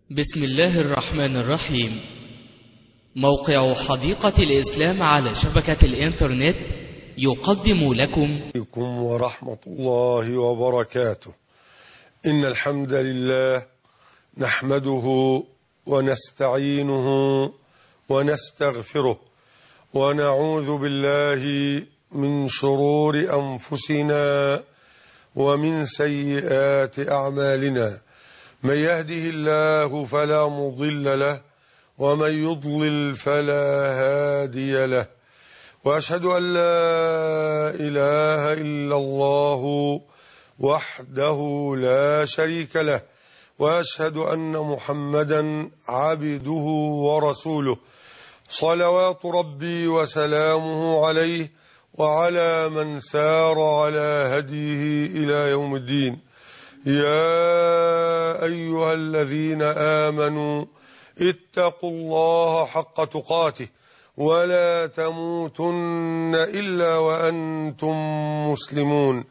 بسم الله الرحمن الرحيم. موقع حديقة الإسلام على شبكة الإنترنت يقدم لكم ورحمة الله وبركاته. إن الحمد لله نحمده ونستعينه ونستغفره ونعوذ بالله من شرور أنفسنا ومن سيئات أعمالنا. من يهده الله فلا مضل له ومن يضلل فلا هادي له، وأشهد أن لا إله إلا الله وحده لا شريك له، وأشهد أن محمدا عبده ورسوله، صلوات ربي وسلامه عليه وعلى من سار على هديه إلى يوم الدين. يا أيها الذين آمنوا اتقوا الله حق تقاته ولا تموتن إلا وأنتم مسلمون.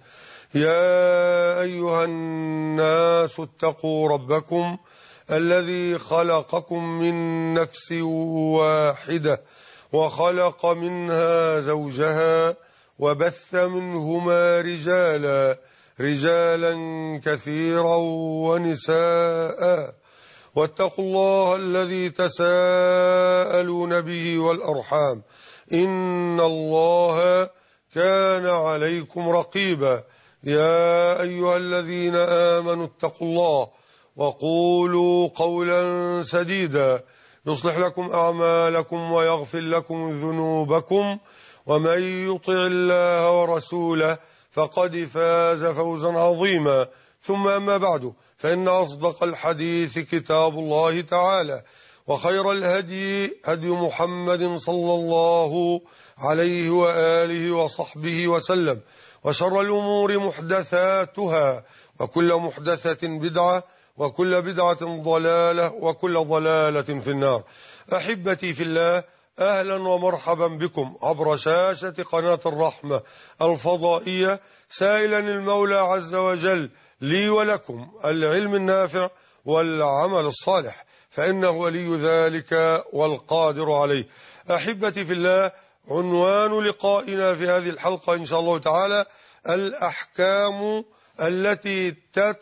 يا أيها الناس اتقوا ربكم الذي خلقكم من نفس واحدة وخلق منها زوجها وبث منهما رجالا كثيرا ونساء، واتقوا الله الذي تساءلون به والأرحام إن الله كان عليكم رقيبا. يا أيها الذين آمنوا اتقوا الله وقولوا قولا سديدا يصلح لكم أعمالكم ويغفر لكم ذنوبكم، ومن يطع الله ورسوله فقد فاز فوزا عظيما. ثم أما بعد، فإن أصدق الحديث كتاب الله تعالى، وخير الهدي هدي محمد صلى الله عليه وآله وصحبه وسلم، وشر الأمور محدثاتها، وكل محدثة بدعة، وكل بدعة ضلالة، وكل ضلالة في النار. أحبتي في الله، أهلا ومرحبا بكم عبر شاشة قناة الرحمة الفضائية، سائلا المولى عز وجل لي ولكم العلم النافع والعمل الصالح، فإنه ولي ذلك والقادر عليه. أحبتي في الله، عنوان لقائنا في هذه الحلقة إن شاء الله تعالى الأحكام التي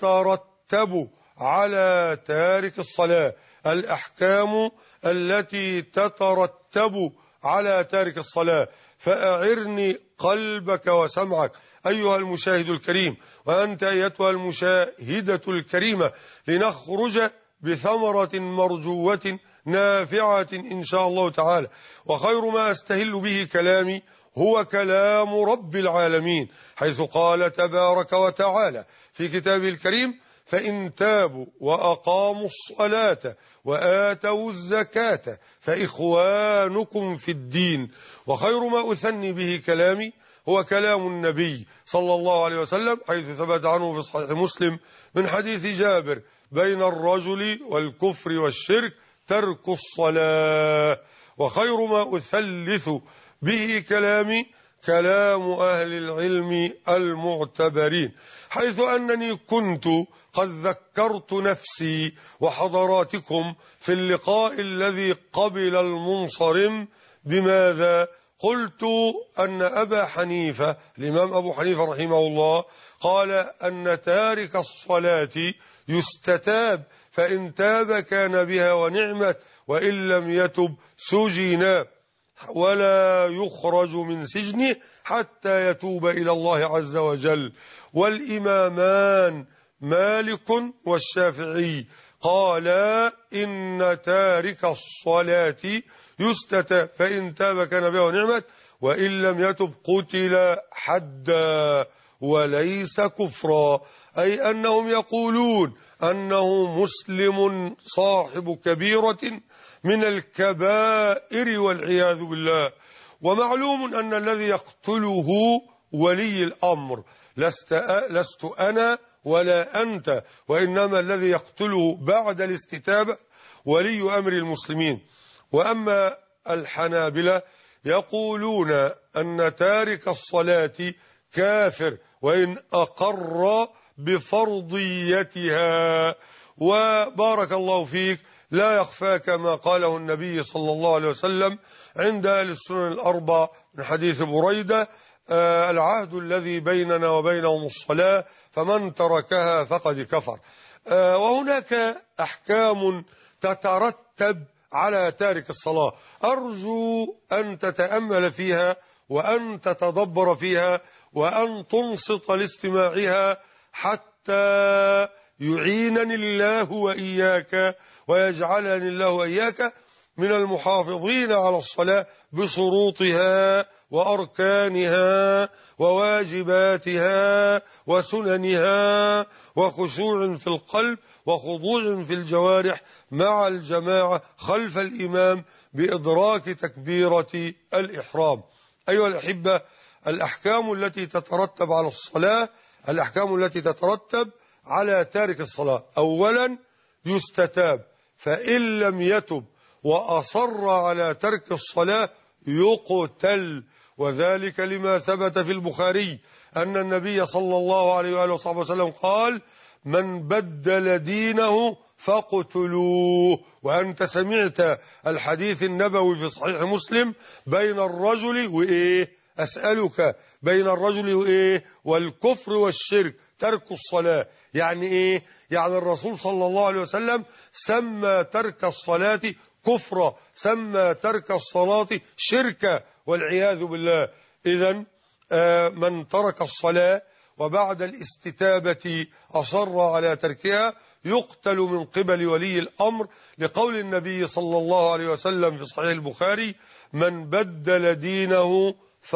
تترتب على تارك الصلاة. الأحكام التي تترتب على تارك الصلاة. فأعرني قلبك وسمعك أيها المشاهد الكريم، وأنت أيتها المشاهدة الكريمة، لنخرج بثمرة مرجوة نافعة إن شاء الله تعالى. وخير ما أستهل به كلامي هو كلام رب العالمين، حيث قال تبارك وتعالى في كتابه الكريم: فإن تابوا وأقاموا الصلاة وآتوا الزكاة فإخوانكم في الدين. وخير ما أثني به كلامي هو كلام النبي صلى الله عليه وسلم، حيث ثبت عنه في صحيح مسلم من حديث جابر: بين الرجل والكفر والشرك ترك الصلاة. وخير ما أثلث به كلامي كلام أهل العلم المعتبرين، حيث أنني كنت قد ذكرت نفسي وحضراتكم في اللقاء الذي قبل المنصرم بماذا؟ قلت أن أبا حنيفة، الإمام أبو حنيفة رحمه الله، قال أن تارك الصلاة يستتاب، فإن تاب كان بها ونعمت، وإن لم يتب سجن ولا يخرج من سجنه حتى يتوب إلى الله عز وجل. والإمامان مالك والشافعي قالا إن تارك الصلاة يستتاب، فإن تاب كان بها ونعمت، وإن لم يتب قتل حدا وليس كفرا، أي أنهم يقولون أنه مسلم صاحب كبيرة من الكبائر والعياذ بالله. ومعلوم أن الذي يقتله ولي الأمر، لست أنا ولا أنت، وإنما الذي يقتله بعد الاستتابة ولي أمر المسلمين. وأما الحنابلة يقولون أن تارك الصلاة كافر وإن أقر بفرضيتها، وبارك الله فيك، لا يخفاك ما قاله النبي صلى الله عليه وسلم عند أهل السنن الأربع من حديث بريدة: العهد الذي بيننا وبينهم الصلاة، فمن تركها فقد كفر. وهناك أحكام تترتب على تارك الصلاة، أرجو أن تتأمل فيها وأن تتدبر فيها وأن تنصت لاستماعها حتى يعينني الله وإياك ويجعلني الله وإياك من المحافظين على الصلاة بشروطها وأركانها وواجباتها وسننها، وخشوع في القلب وخضوع في الجوارح مع الجماعة خلف الإمام بإدراك تكبيرة الإحرام. أيها الأحبة، الأحكام التي تترتب على الصلاة، الأحكام التي تترتب على تارك الصلاة: أولا يستتاب، فإن لم يتب وأصر على ترك الصلاة يقتل، وذلك لما ثبت في البخاري أن النبي صلى الله عليه وآله وصحبه وسلم قال: من بدل دينه فاقتلوه. وأنت سمعت الحديث النبوي في صحيح مسلم: بين الرجل وإيه؟ أسألك، بين الرجل وإيه؟ والكفر والشرك ترك الصلاة. يعني إيه؟ يعني الرسول صلى الله عليه وسلم سمى ترك الصلاة كفرا، سمى ترك الصلاة شركا والعياذ بالله. إذن من ترك الصلاة وبعد الاستتابة أصر على تركها يقتل من قبل ولي الأمر، لقول النبي صلى الله عليه وسلم في صحيح البخاري: من بدل دينه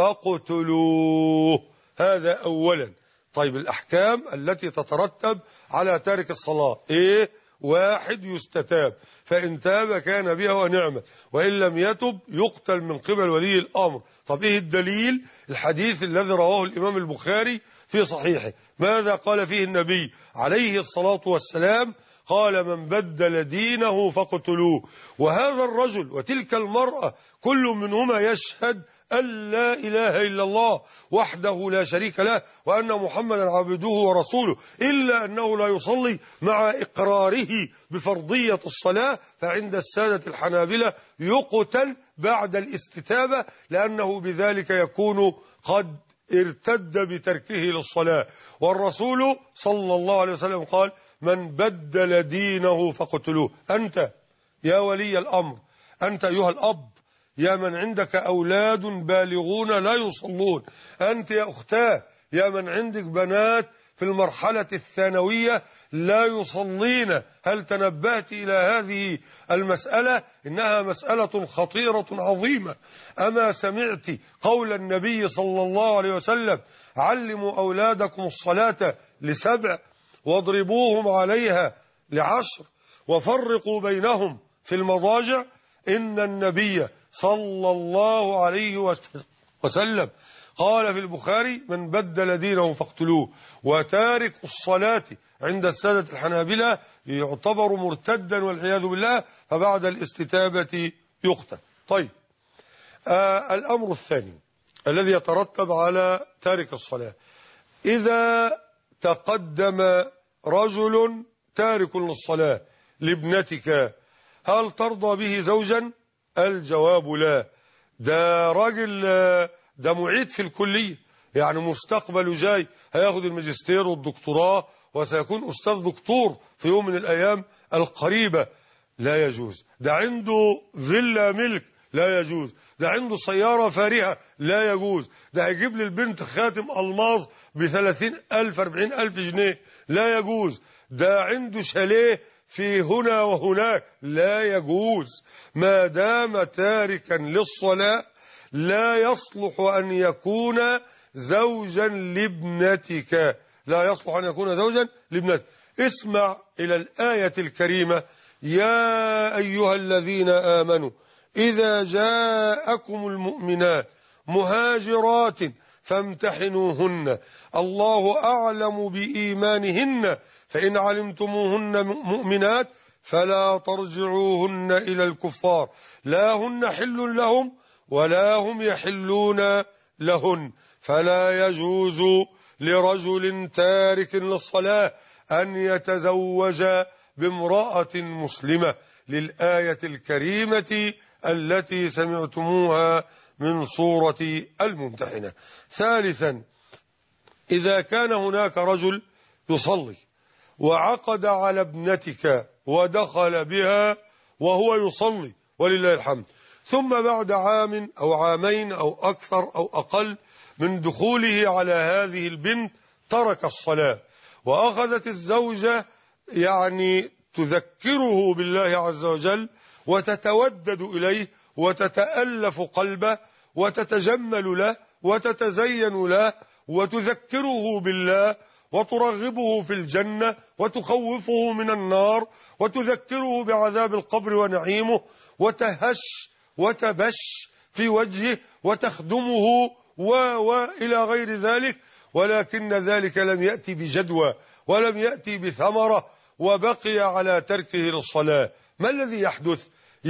فاقتلوه. هذا أولا. طيب، الأحكام التي تترتب على تارك الصلاة إيه؟ واحد يستتاب، فإن تاب كان بها ونعمة، وإن لم يتب يقتل من قبل ولي الأمر. طب إيه الدليل؟ الحديث الذي رواه الإمام البخاري في صحيحه. ماذا قال فيه النبي عليه الصلاة والسلام؟ قال: من بدل دينه فاقتلوه. وهذا الرجل وتلك المرأة كل منهما يشهد أن لا إله إلا الله وحده لا شريك له وأن محمدا عبده ورسوله، إلا أنه لا يصلي مع إقراره بفرضية الصلاة، فعند السادة الحنابلة يقتل بعد الاستتابة، لأنه بذلك يكون قد ارتد بتركه للصلاة. والرسول صلى الله عليه وسلم قال: من بدل دينه فاقتلوه. أنت يا ولي الأمر، أنت أيها الأب، يا من عندك أولاد بالغون لا يصلون، أنت يا أختاه، يا من عندك بنات في المرحلة الثانوية لا يصلين، هل تنبهت إلى هذه المسألة؟ إنها مسألة خطيرة عظيمة. أما سمعت قول النبي صلى الله عليه وسلم: علموا أولادكم الصلاة ل7 واضربوهم عليها ل10 وفرقوا بينهم في المضاجع؟ إن النبي صلى الله عليه وسلم قال في البخاري: من بدل دينه فاقتلوه. وتارك الصلاة عند السادة الحنابلة يعتبر مرتدا والعياذ بالله، فبعد الاستتابة يقتل. طيب، الأمر الثاني الذي يترتب على تارك الصلاة: إذا تقدم رجل تارك للصلاة لابنتك، هل ترضى به زوجا؟ الجواب لا. ده راجل، ده معيد في الكلية، يعني مستقبله جاي، هياخد الماجستير والدكتوراه وسيكون أستاذ دكتور في يوم من الأيام القريبة. لا يجوز. ده عنده فيلا ملك، لا يجوز. ده عنده سيارة فارهة، لا يجوز. ده هيجيب للبنت خاتم ألماظ ب30,000 40,000 جنيه، لا يجوز. ده عنده شاليه في هنا وهناك، لا يجوز. ما دام تاركا للصلاة لا يصلح أن يكون زوجا لابنتك، لا يصلح أن يكون زوجا لابنتك. اسمع إلى الآية الكريمة: يا أيها الذين آمنوا إذا جاءكم المؤمنات مهاجرات فامتحنوهن، الله أعلم بإيمانهن، فإن علمتموهن مؤمنات فلا ترجعوهن إلى الكفار، لا هن حل لهم ولا هم يحلون لهن. فلا يجوز لرجل تارك للصلاة أن يتزوج بامرأة مسلمة للآية الكريمة التي سمعتموها من سورة الممتحنة. ثالثا، إذا كان هناك رجل يصلي وعقد على ابنتك ودخل بها وهو يصلي ولله الحمد، ثم بعد عام أو عامين أو أكثر أو أقل من دخوله على هذه البنت ترك الصلاة، وأخذت الزوجة تذكره بالله عز وجل وتتودد إليه وتتألف قلبه وتتجمل له وتتزين له وتذكره بالله وترغبه في الجنة وتخوفه من النار وتذكره بعذاب القبر ونعيمه، وتهش وتبش في وجهه وتخدمه وإلى غير ذلك، ولكن ذلك لم يأتي بجدوى ولم يأتي بثمرة وبقي على تركه للصلاة. ما الذي يحدث؟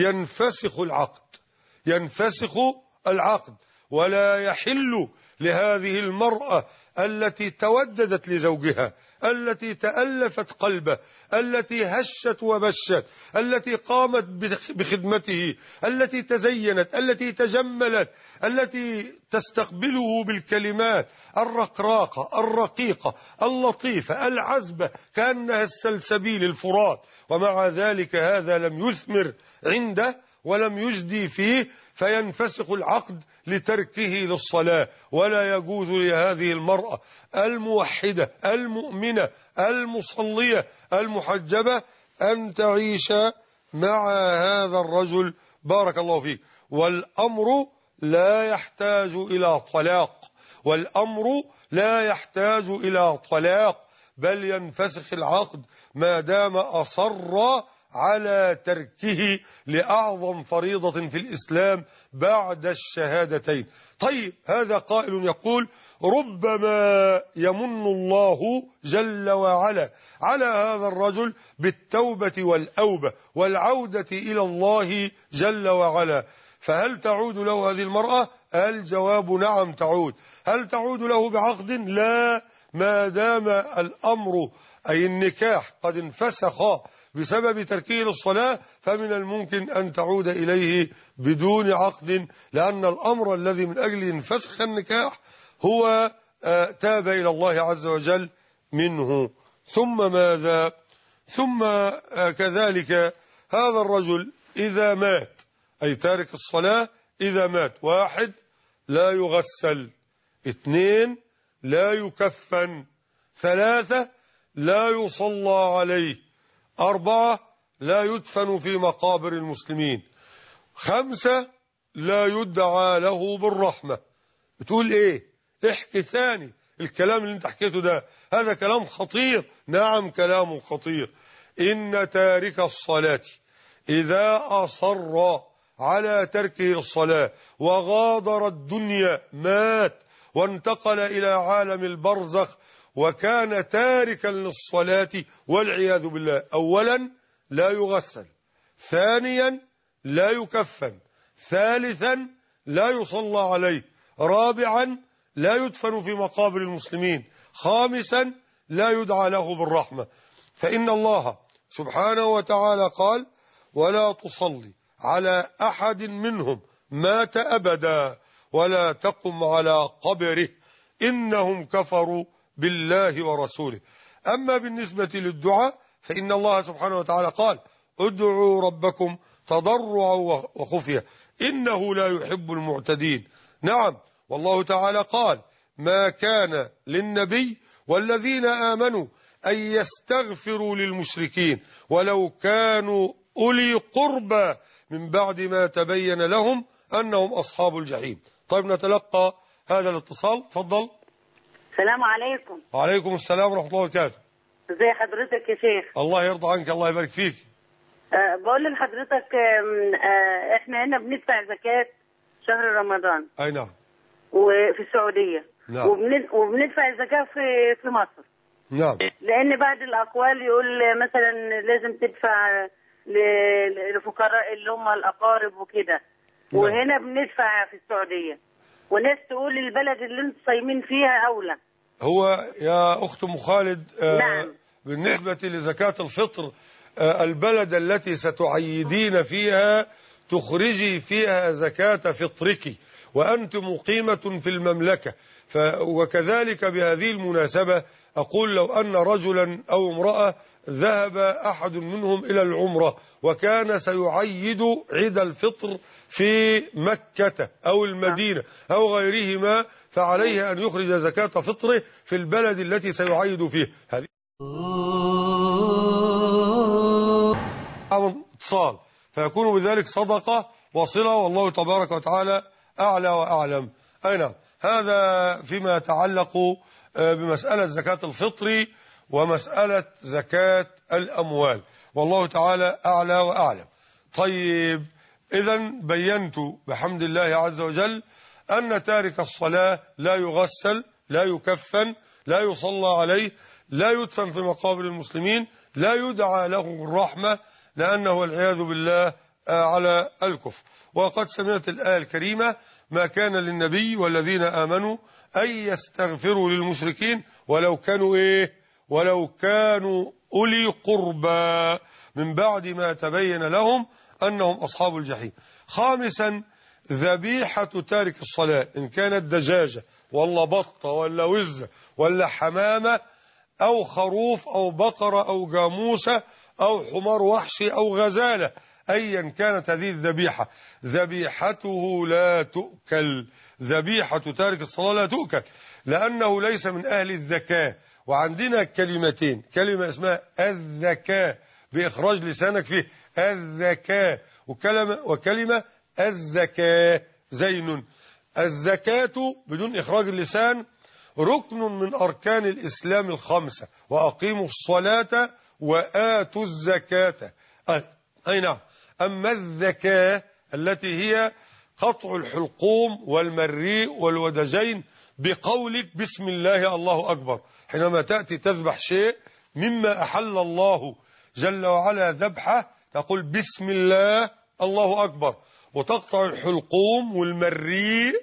ينفسخ العقد، ولا يحل لهذه المرأة التي توددت لزوجها، التي تألفت قلبه، التي هشت وبشت، التي قامت بخدمته، التي تزينت، التي تجملت، التي تستقبله بالكلمات الرقراقة الرقيقة اللطيفة العذبة كأنها السلسبيل الفرات، ومع ذلك هذا لم يثمر عنده ولم يجدي فيه، فينفسخ العقد لتركه للصلاة. ولا يجوز لهذه المرأة الموحدة المؤمنة المصلية المحجبة أن تعيش مع هذا الرجل. بارك الله فيك. والأمر لا يحتاج إلى طلاق، بل ينفسخ العقد ما دام أصر على تركه لأعظم فريضة في الإسلام بعد الشهادتين. طيب، هذا قائل يقول: ربما يمن الله جل وعلا على هذا الرجل بالتوبة والأوبة والعودة إلى الله جل وعلا، فهل تعود له هذه المرأة؟ الجواب نعم تعود. هل تعود له بعقد؟ لا، ما دام الأمر أي النكاح قد انفسخ بسبب تركه للصلاة فمن الممكن أن تعود إليه بدون عقد، لأن الأمر الذي من أجله انفسخ النكاح هو تاب إلى الله عز وجل منه. ثم ماذا؟ ثم كذلك هذا الرجل إذا مات، أي تارك الصلاة إذا مات: 1 لا يغسل، 2 لا يكفن، 3 لا يصلى عليه، 4 لا يدفن في مقابر المسلمين، 5 لا يدعى له بالرحمة. بتقول ايه؟ احكي ثاني. الكلام اللي انت حكيته ده هذا كلام خطير. نعم كلام خطير. إن تارك الصلاة إذا أصر على تركه الصلاة وغادر الدنيا، مات وانتقل إلى عالم البرزخ وكان تاركا للصلاة والعياذ بالله: أولا لا يغسل، ثانيا لا يكفن، ثالثا لا يصلى عليه، رابعا لا يدفن في مقابر المسلمين، خامسا لا يدعى له بالرحمة. فإن الله سبحانه وتعالى قال: ولا تصلي على أحد منهم مات أبدا ولا تقم على قبره إنهم كفروا بالله ورسوله. أما بالنسبة للدعاء فإن الله سبحانه وتعالى قال: ادعوا ربكم تضرعا وخفية إنه لا يحب المعتدين. نعم، والله تعالى قال: ما كان للنبي والذين آمنوا أن يستغفروا للمشركين ولو كانوا أولي قربى من بعد ما تبين لهم أنهم أصحاب الجحيم. طيب، نتلقى هذا الاتصال. تفضل. السلام عليكم. وعليكم السلام ورحمة الله وبركاته. ازي حضرتك يا شيخ؟ الله يرضى عنك، الله يبارك فيك. بقول لحضرتك احنا هنا بندفع زكاة شهر رمضان. اي نعم. وفي السعودية. نعم. وبندفع الزكاة في مصر. نعم. لأن بعض الأقوال يقول مثلا لازم تدفع للفقراء اللي هم الأقارب وكده. نعم. وهنا بندفع في السعودية، وناس تقول البلد اللي انتم صايمين فيها أولى. هو يا أخت أم خالد، نعم. بالنسبة لزكاة الفطر البلد التي ستعيدين فيها تخرجي فيها زكاة فطرك وأنت مقيمة في المملكة. وكذلك بهذه المناسبة أقول لو أن رجلا أو امرأة ذهب أحد منهم إلى العمرة وكان سيعيد عيد الفطر في مكة أو المدينة أو غيرهما، فعليه أن يخرج زكاة فطره في البلد التي سيعيد فيه. هذه اتصال، فيكون بذلك صدقة وصلة، والله تبارك وتعالى أعلى وأعلم. أي نعم، هذا فيما يتعلق بمسألة زكاة الفطر ومسألة زكاة الأموال، والله تعالى أعلى وأعلم. طيب، إذن بينت بحمد الله عز وجل أن تارك الصلاة لا يغسل، لا يكفن، لا يصلى عليه، لا يدفن في مقابر المسلمين، لا يدعى له الرحمة، لأنه والعياذ بالله على الكفر. وقد سمعت الآية الكريمة: ما كان للنبي والذين آمنوا أن يستغفروا للمشركين ولو كانوا أولي قربى من بعد ما تبين لهم أنهم أصحاب الجحيم. خامسا، ذبيحة تارك الصلاة إن كانت دجاجة ولا بطة ولا وزة ولا حمامة أو خروف أو بقرة أو جاموسة أو حمار وحشي أو غزالة، أيا كانت هذه الذبيحة، ذبيحته لا تؤكل. ذبيحة تارك الصلاة لا تؤكل لأنه ليس من أهل الذكاء. وعندنا كلمتين، كلمة اسمها الذكاء بإخراج لسانك فيه الذكاء، وكلمة الزكاة زين. الزكاة بدون إخراج اللسان ركن من أركان الإسلام الخمسة: وأقيموا الصلاة وآتوا الزكاة. أي نعم. أما الزكاة التي هي قطع الحلقوم والمريء والودجين بقولك بسم الله الله أكبر، حينما تأتي تذبح شيء مما أحل الله جل وعلا ذبحه تقول بسم الله الله أكبر، وتقطع الحلقوم والمريء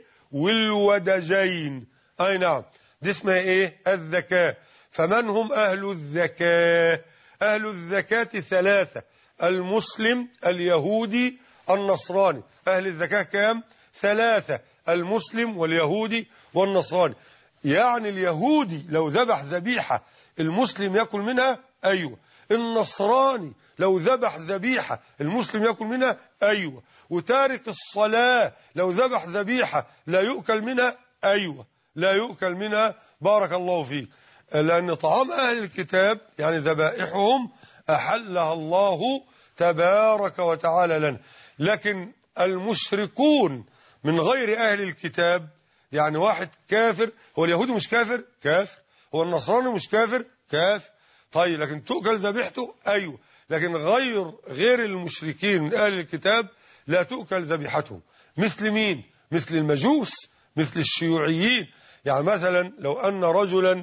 والودجين. أي نعم، دي اسمها إيه؟ الزكاة. فمن هم أهل الزكاة؟ أهل الزكاة ثلاثة: المسلم، اليهودي، النصراني. أهل الزكاة كام؟ ثلاثة: المسلم واليهودي والنصراني. يعني اليهودي لو ذبح ذبيحة المسلم يأكل منها؟ أيوة. النصراني لو ذبح ذبيحة المسلم يأكل منها؟ أيوة. وتارك الصلاة لو ذبح ذبيحة لا يؤكل منها؟ أيوة، لا يؤكل منها. بارك الله فيك. لأن طعام أهل الكتاب يعني ذبائحهم أحلها الله تبارك وتعالى لنا. لكن المشركون من غير أهل الكتاب، يعني واحد كافر، هو اليهودي مش كافر؟ كافر. هو النصراني مش كافر؟ كافر. طيب، لكن تؤكل ذبيحته؟ أيوة. لكن غير المشركين من أهل الكتاب لا تؤكل ذبيحتهم. مثل مين؟ مثل المجوس، مثل الشيوعيين. يعني مثلا لو أن رجلا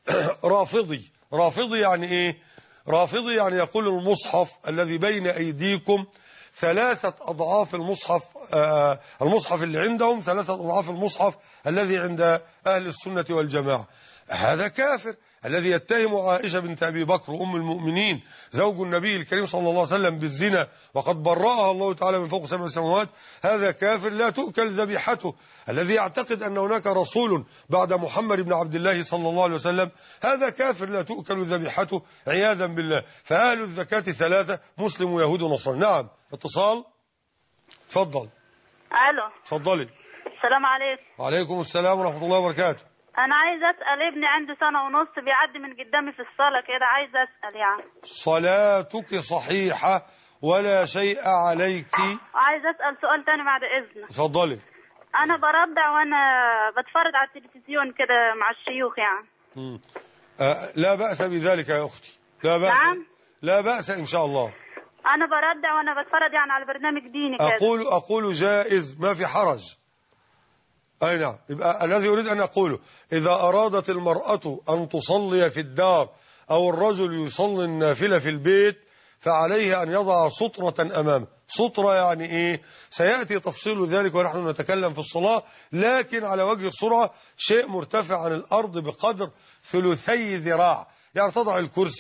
رافضي يعني إيه؟ رافضي يعني يقول المصحف الذي بين أيديكم 3 أضعاف المصحف، المصحف اللي عندهم 3 أضعاف المصحف الذي عند أهل السنة والجماعة. هذا كافر. الذي يتهم عائشة بنت أبي بكر أم المؤمنين زوج النبي الكريم صلى الله عليه وسلم بالزنا وقد برأها الله تعالى من فوق 7 سماوات، هذا كافر لا تؤكل ذبيحته. الذي يعتقد أن هناك رسول بعد محمد بن عبد الله صلى الله عليه وسلم، هذا كافر لا تؤكل ذبيحته عياذا بالله. فأهل الزكاة 3: مسلم ويهود ونصارى. نعم، اتصال. تفضل. الو. تفضلي. السلام عليكم. وعليكم السلام ورحمة الله وبركاته. انا عايز اسال، ابني عنده 1.5 سنة بيعدي من قدامي في الصلاة كده، عايز اسال يعني. صلاتك صحيحة ولا شيء عليك. عايز اسال سؤال تاني بعد اذنك. تفضلي. انا برضع وانا بتفرج على التلفزيون كده مع الشيوخ يعني. لا بأس بذلك يا اختي، لا بأس. نعم؟ لا بأس ان شاء الله. انا برضع وانا بتفرج يعني على برنامج ديني كده. اقول جائز، ما في حرج. أي نعم. يبقى الذي أريد أن أقوله: إذا أرادت المرأة أن تصلي في الدار أو الرجل يصلي النافلة في البيت فعليه أن يضع سطرة أمامه. سطرة يعني إيه؟ سيأتي تفصيل ذلك ونحن نتكلم في الصلاة، لكن على وجه السرعة شيء مرتفع عن الأرض بقدر 3 ذراع. يعني تضع الكرسي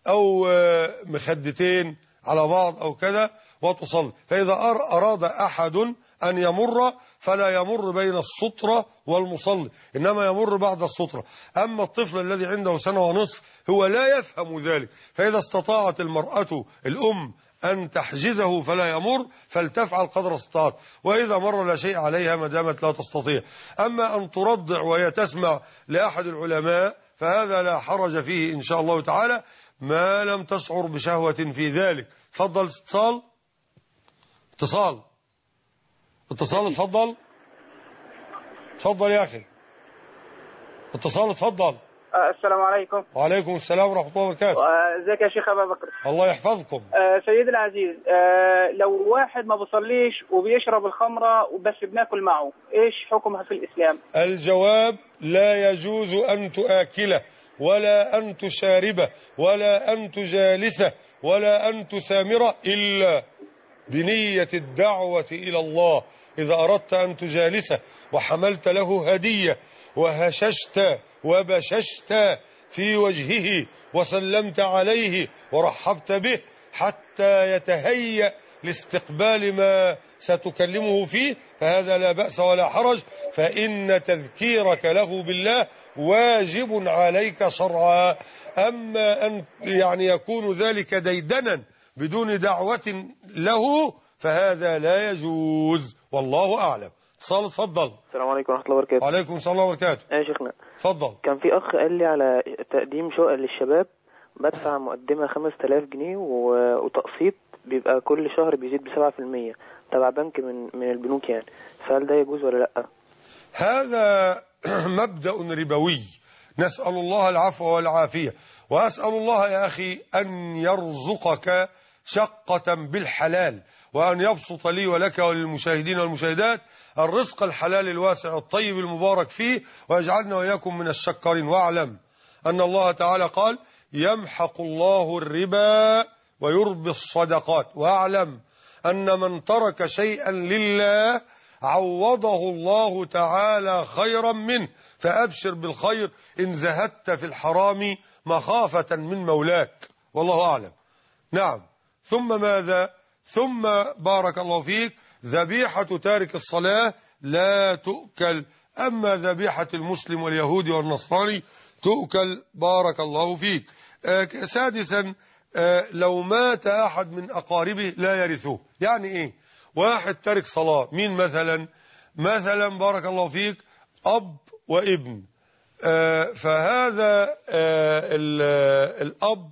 أو مخدتين على بعض أو كذا وتصلي. فإذا أراد أحد أن يمر فلا يمر بين السترة والمصلي، إنما يمر بعد السترة. أما الطفل الذي عنده سنة ونصف هو لا يفهم ذلك، فإذا استطاعت المرأة الأم أن تحجزه فلا يمر فلتفعل قدر استطاعت، وإذا مر لا شيء عليها ما دامت لا تستطيع. أما أن ترضع وهي تسمع لأحد العلماء فهذا لا حرج فيه إن شاء الله تعالى ما لم تشعر بشهوة في ذلك. تفضل. اتصال اتفضل يا أخي. اتصال اتفضل. السلام عليكم. وعليكم السلام ورحمة الله وبركاته. ازيك يا شيخ أبا بكر؟ الله يحفظكم. سيدي العزيز، لو واحد ما بيصليش وبيشرب الخمرة وبس بناكل معه، ايش حكمها في الإسلام؟ الجواب: لا يجوز أن تآكله ولا أن تشاربه ولا أن تجالسه ولا أن تسامره إلا بنية الدعوة إلى الله. إذا أردت أن تجالسه وحملت له هدية وهششت وبششت في وجهه وسلمت عليه ورحبت به حتى يتهيأ لاستقبال ما ستكلمه فيه فهذا لا بأس ولا حرج، فإن تذكيرك له بالله واجب عليك شرعا. أما أن يكون ذلك ديدنا بدون دعوة له فهذا لا يجوز، والله أعلم. اتصال اتفضل. السلام عليكم ورحمة الله وبركاته. وعليكم السلام ورحمة الله وبركاته. يا شيخنا اتفضل. كان في أخ قال لي على تقديم شقة للشباب، بدفع مقدمة 5000 جنيه وتقسيط بيبقى كل شهر بيزيد ب7% تبع بنك من البنوك يعني، فهل ده يجوز ولا لأ؟ هذا مبدأ ربوي، نسأل الله العفو والعافية، وأسأل الله يا أخي أن يرزقك شقة بالحلال، وأن يبسط لي ولك وللمشاهدين والمشاهدات الرزق الحلال الواسع الطيب المبارك فيه، ويجعلنا وإياكم من الشكرين. واعلم أن الله تعالى قال: يمحق الله الربا ويربي الصدقات. واعلم أن من ترك شيئا لله عوضه الله تعالى خيرا منه، فأبشر بالخير إن زهدت في الحرام مخافة من مولاك، والله أعلم. نعم. ثم ماذا؟ ثم بارك الله فيك ذبيحة تارك الصلاة لا تؤكل، أما ذبيحة المسلم واليهودي والنصراني تؤكل، بارك الله فيك. سادسا لو مات أحد من أقاربه لا يرثوه. يعني إيه؟ واحد تارك صلاة، مين مثلا بارك الله فيك أب وابن، فهذا الأب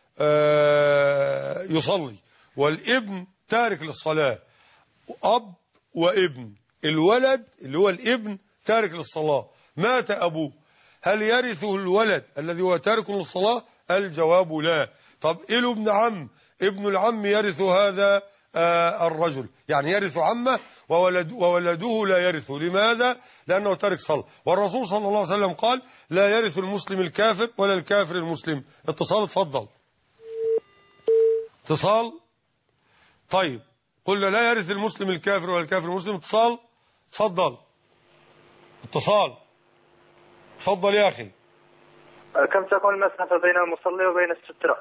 يصلي والابن تارك للصلاة، أب وابن، الولد اللي هو الابن تارك للصلاة، مات أبوه، هل يرثه الولد الذي هو تارك للصلاة؟ الجواب لا. طب إيه له ابن عم؟ ابن العم يرث هذا الرجل، يعني يرث عمه وولده لا يرثه. لماذا؟ لأنه تارك صلاة، والرسول صلى الله عليه وسلم قال: لا يرث المسلم الكافر ولا الكافر المسلم. اتصال اتفضل. اتصال. طيب قلنا لا يرث المسلم الكافر ولا الكافر المسلم. اتصال اتفضل. اتصال اتفضل يا أخي. كم تكون المسافة بين المصلي وبين السترة؟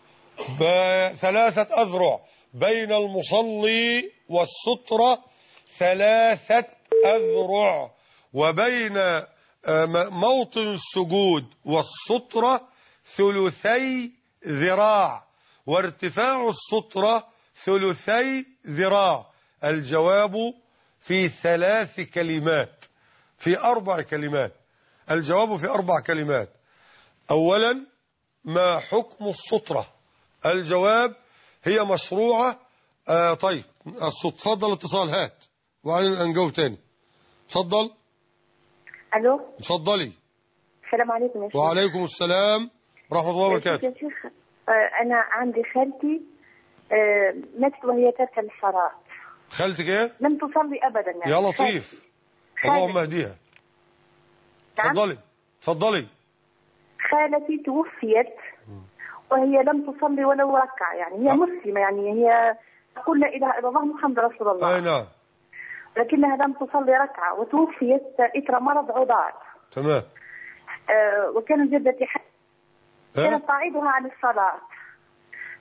ب3 أذرع بين المصلي والسترة، 3 أذرع، وبين موطن السجود والسترة 2 ذراع، وارتفاع السترة 2 ذراع. الجواب في 3 كلمات، في 4 كلمات. الجواب في 4 كلمات. أولا، ما حكم السترة؟ الجواب: هي مشروعة. طيب تفضل. اتصال هات وبعدين نجاوب تاني. تفضل. الو. تفضلي. السلام عليكم يا شيخ. وعليكم السلام ورحمة الله وبركاته. يا شيخ أنا عندي خالتي ماتت وهي تاركة للصلاة. خالتك ايه؟ لم تصلي أبدا يعني. يا لطيف، اللهم اهديها. تفضلي. تفضلي. خالتي توفيت وهي لم تصلي ولو ركعة، يعني هي مسلمة، يعني هي تقول لا إله إلا الله محمد رسول الله. أي نعم. لكنها لم تصلي ركعة وتوفيت إثر مرض عضال. تمام. وكان جدتي كانت تعيدها عن الصلاة.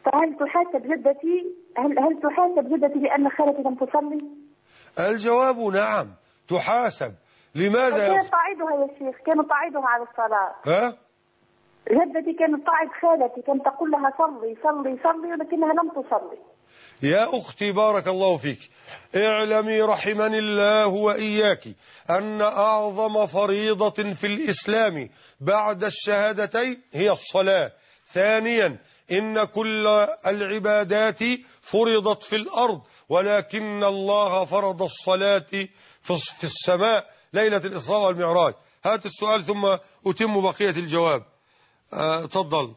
فهل تحاسب جدتي هل تحاسب جدتي لأن خالتي لم تصلي؟ الجواب نعم تحاسب. لماذا؟ كانت تعيدها يا شيخ، كانت تعيدها على الصلاة. ها؟ جدتي كانت تعيد خالتي، كانت تقول لها صلي صلي صلي ولكنها لم تصلي. يا أختي بارك الله فيك، اعلمي رحمني الله وإياك أن أعظم فريضة في الإسلام بعد الشهادتين هي الصلاة. ثانيا إن كل العبادات فرضت في الأرض، ولكن الله فرض الصلاة في السماء ليلة الإسراء والمعراج. هات السؤال ثم أتم بقية الجواب. تفضل.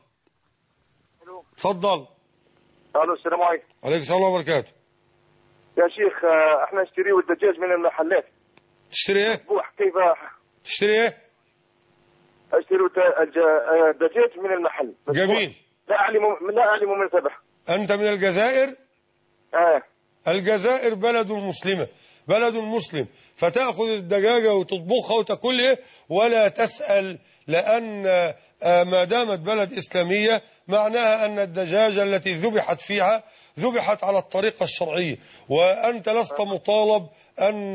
تفضل. الو السلام عليكم. عليكم السلام ورحمة الله وبركاته. يا شيخ احنا نشتري الدجاج من المحلات. تشتري ايه؟ كيف تشتري ايه؟ اشتري الدجاج من المحل. جميل. لا اعلم من سبح. انت من الجزائر؟ الجزائر بلد مسلمة، بلد مسلم، فتأخذ الدجاجة وتطبخها وتاكلها ولا تسأل، لأن ما دامت بلد إسلامية معناها أن الدجاجة التي ذبحت فيها ذبحت على الطريقة الشرعية، وأنت لست مطالب أن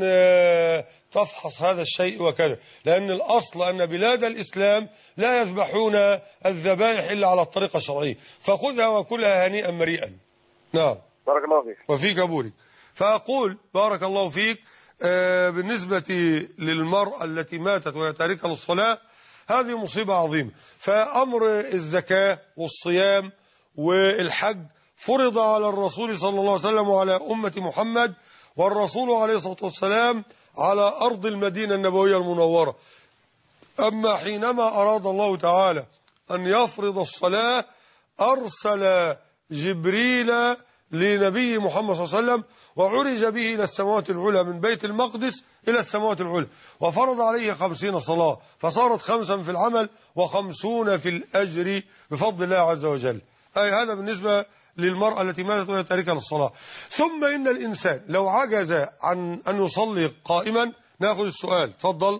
تفحص هذا الشيء وكذا، لأن الأصل أن بلاد الإسلام لا يذبحون الذبائح إلا على الطريقة الشرعية، فخذها وكلها هنيئا مريئا. نعم. بارك الله فيك. وفيك أبورك. فأقول بارك الله فيك بالنسبة للمرأة التي ماتت وهي تاركة للصلاة، هذه مصيبة عظيمة. فأمر الزكاة والصيام والحج فرض على الرسول صلى الله عليه وسلم وعلى أمة محمد، والرسول عليه الصلاة والسلام على أرض المدينة النبوية المنورة. أما حينما أراد الله تعالى أن يفرض الصلاة أرسل جبريل لنبي محمد صلى الله عليه وسلم وعرج به إلى السماوات العلى من بيت المقدس إلى السماوات العلى، وفرض عليه 50 صلاة، فصارت 5 في العمل و50 في الأجر بفضل الله عز وجل. أي هذا بالنسبة للمرأة التي ماتت وهي تاركة للصلاة. ثم إن الإنسان لو عجز عن أن يصلي قائما، نأخذ السؤال. تفضل.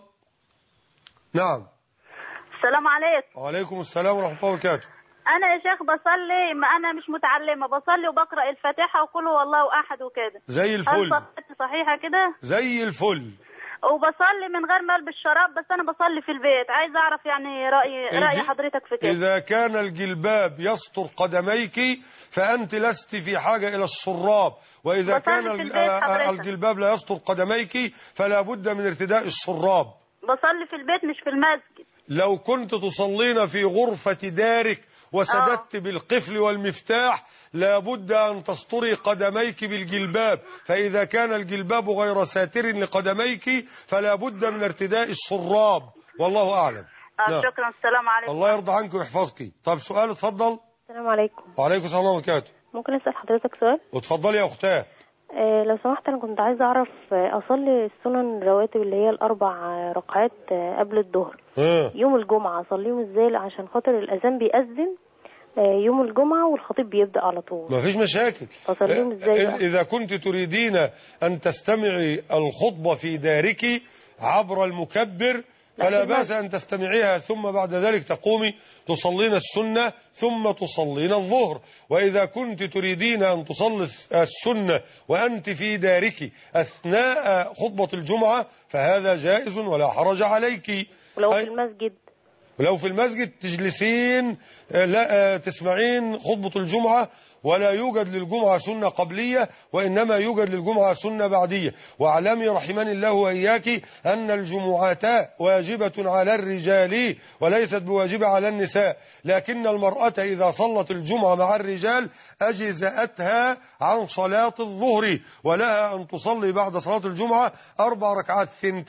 نعم. السلام عليكم. وعليكم السلام ورحمة الله وبركاته. انا يا شيخ بصلي، ما انا مش متعلمه، بصلي وبقرا الفاتحه وقل هو الله احد وكده. زي الفل. هل صلاتي صحيحه كده؟ زي الفل. وبصلي من غير ما البس شراب، بس انا بصلي في البيت، عايز اعرف يعني راي حضرتك في كده. اذا كان الجلباب يستر قدميك فانت لست في حاجه الى الشراب، واذا كان الجلباب لا يستر قدميك فلا بد من ارتداء الشراب. بصلي في البيت مش في المسجد. لو كنت تصلين في غرفه دارك وسددت بالقفل والمفتاح لابد أن تستري قدميك بالجلباب، فإذا كان الجلباب غير ساتر لقدميك فلا بد من ارتداء الشراب، والله أعلم. شكرا. السلام عليكم. الله يرضى عنك ويحفظك. طب سؤال. اتفضل. السلام عليكم. وعليكم السلام ورحمة الله وبركاته. ممكن أسأل حضرتك سؤال؟ وتفضلي يا أختاه. لو سمحت، أنا كنت عايزة أعرف أصلي السنن الرواتب اللي هي ال4 ركعات قبل الظهر يوم الجمعة، أصليهم إزاي عشان خاطر الأذان بيأذن يوم الجمعة والخطيب بيبدأ على طول؟ ما فيش مشاكل. أصليهم إزاي بقى؟ إذا كنت تريدين أن تستمعي الخطبة في دارك عبر المكبر فلا بأس أن تستمعيها، ثم بعد ذلك تقومي تصلين السنة ثم تصلين الظهر. وإذا كنت تريدين أن تصلي السنة وأنت في دارك أثناء خطبة الجمعة فهذا جائز ولا حرج عليك. ولو في المسجد؟ ولو في المسجد تجلسين لا تسمعين خطبة الجمعة، ولا يوجد للجمعة سنة قبلية وإنما يوجد للجمعة سنة بعدية. واعلمي رحمني الله وإياك أن الجمعات واجبة على الرجال وليست بواجبة على النساء، لكن المرأة إذا صلت الجمعة مع الرجال أجزأتها عن صلاة الظهر، ولها أن تصلي بعد صلاة الجمعة 4 ركعات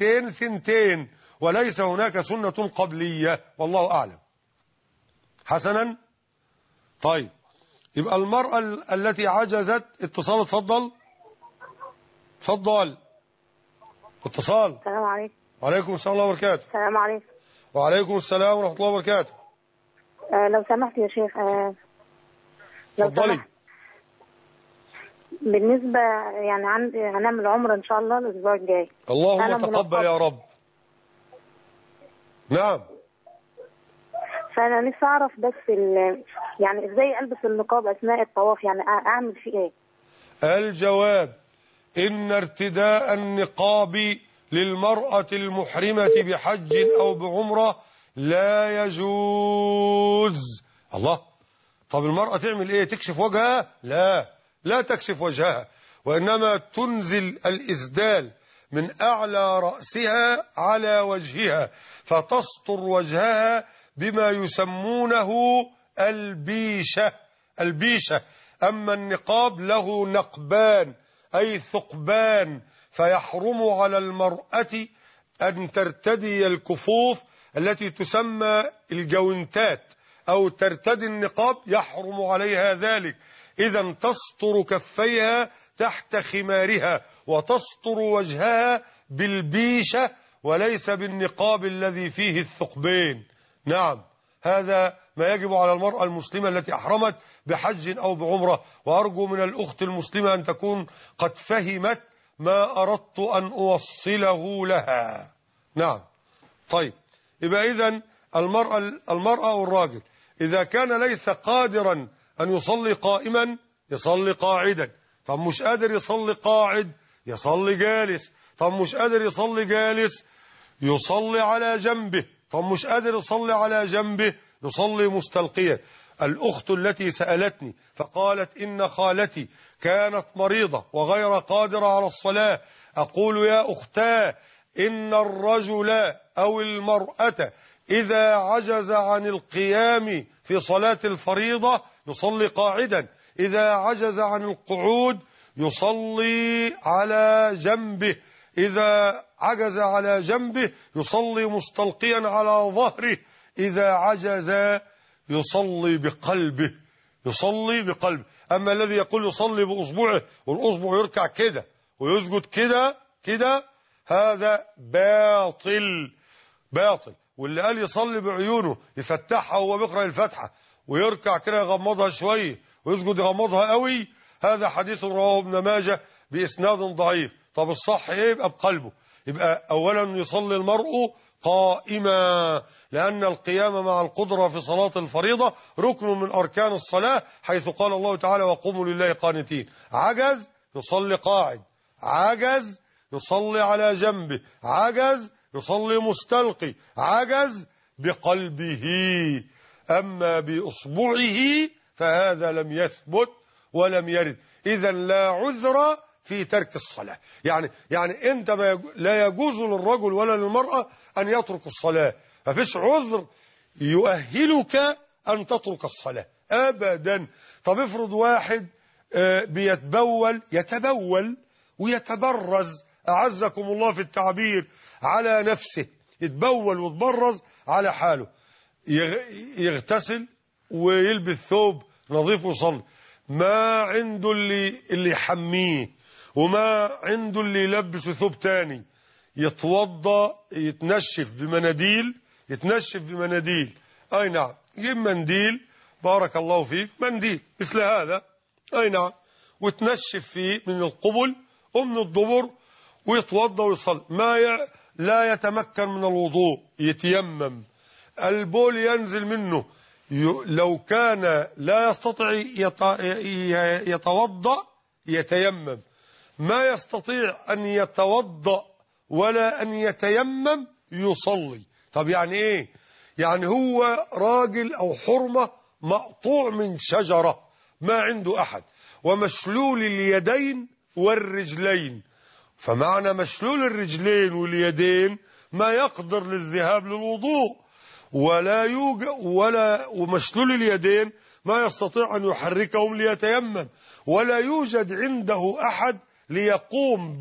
2 وليس هناك سنة قبلية، والله أعلم. حسنا. طيب يبقى المرأة التي عجزت اتصال. اتفضل. اتفضل. اتصال. السلام عليكم. وعليكم السلام ورحمة الله وبركاته. السلام عليكم. وعليكم السلام ورحمة الله وبركاته. لو سمحت يا شيخ، اتفضلي. بالنسبة يعني هنعمل عمرة إن شاء الله الأسبوع الجاي. اللهم تقبل يا رب. نعم. فانا نفسي اعرف بس يعني ازاي البس النقاب اثناء الطواف، يعني اعمل فيه ايه؟ الجواب: إن ارتداء النقاب للمرأة المحرمة بحج أو بعمرة لا يجوز. الله، طب المرأة تعمل ايه؟ تكشف وجهها؟ لا تكشف وجهها، وإنما تنزل الإسدال من أعلى رأسها على وجهها، فتستر وجهها بما يسمونه البيشة. أما النقاب له نقبان أي ثقبان، فيحرم على المرأة أن ترتدي الكفوف التي تسمى الجوانتات أو ترتدي النقاب، يحرم عليها ذلك. إذا تستر كفيها تحت خمارها وتستر وجهها بالبيشة وليس بالنقاب الذي فيه الثقبين. نعم، هذا ما يجب على المرأة المسلمة التي أحرمت بحج أو بعمرة، وأرجو من الأخت المسلمة أن تكون قد فهمت ما أردت أن أوصله لها. نعم. طيب، يبقى إذن المرأة والراجل إذا كان ليس قادرا أن يصلي قائما يصلي قاعدا. طب مش قادر يصلي قاعد يصلي جالس. طب مش قادر يصلي جالس يصلي على جنبه. طب مش قادر يصلي على جنبه يصلي مستلقيا. الأخت التي سألتني فقالت إن خالتي كانت مريضة وغير قادرة على الصلاة، أقول يا أختاه إن الرجل أو المرأة إذا عجز عن القيام في صلاة الفريضة يصلي قاعدا، إذا عجز عن القعود يصلي على جنبه، إذا عجز على جنبه يصلي مستلقيا على ظهره، إذا عجز يصلي بقلبه. أما الذي يقول يصلي بأصبعه والأصبع يركع كده ويسجد كده هذا باطل. واللي قال يصلي بعيونه يفتحها وهو بيقرأ الفاتحة ويركع كده يغمضها شوية ويسجد يغمضها قوي، هذا حديث رواه ابن ماجه بإسناد ضعيف. طب الصح ايه؟ يبقى بقلبه. يبقى اولا يصلي المرء قائما، لأن القيام مع القدرة في صلاة الفريضة ركن من أركان الصلاة، حيث قال الله تعالى وقوموا لله قانتين. عجز يصلي قاعد، عجز يصلي على جنبه، عجز يصلي مستلقي، عجز بقلبه. أما بإصبعه فهذا لم يثبت ولم يرد. إذا لا عذر في ترك الصلاة. يعني أنت لا يجوز للرجل ولا للمرأة أن يترك الصلاة، مفيش عذر يؤهلك أن تترك الصلاة أبدا. طب افرض واحد يتبول ويتبرز، أعزكم الله في التعبير، على نفسه، يتبول ويتبرز على حاله، يغتسل ويلبس ثوب نظيف ويصلي، ما عنده اللي يحميه وما عنده اللي يلبس ثوب تاني، يتوضى يتنشف بمناديل. اي نعم، يجيب منديل، بارك الله فيك، منديل مثل هذا، اي نعم، وتنشف فيه من القبل ومن الدبر ويتوضى ويصلي. لا يتمكن من الوضوء يتيمم، البول ينزل منه، لو كان لا يستطيع يتوضأ يتيمم، ما يستطيع أن يتوضأ ولا أن يتيمم يصلي. طب يعني إيه؟ يعني هو راجل أو حرمة مقطوع من شجرة ما عنده أحد، ومشلول اليدين والرجلين، فمعنى مشلول الرجلين واليدين ما يقدر للذهاب للوضوء، ومشلول اليدين ما يستطيع أن يحركهم ليتيمم، ولا يوجد عنده أحد ليقوم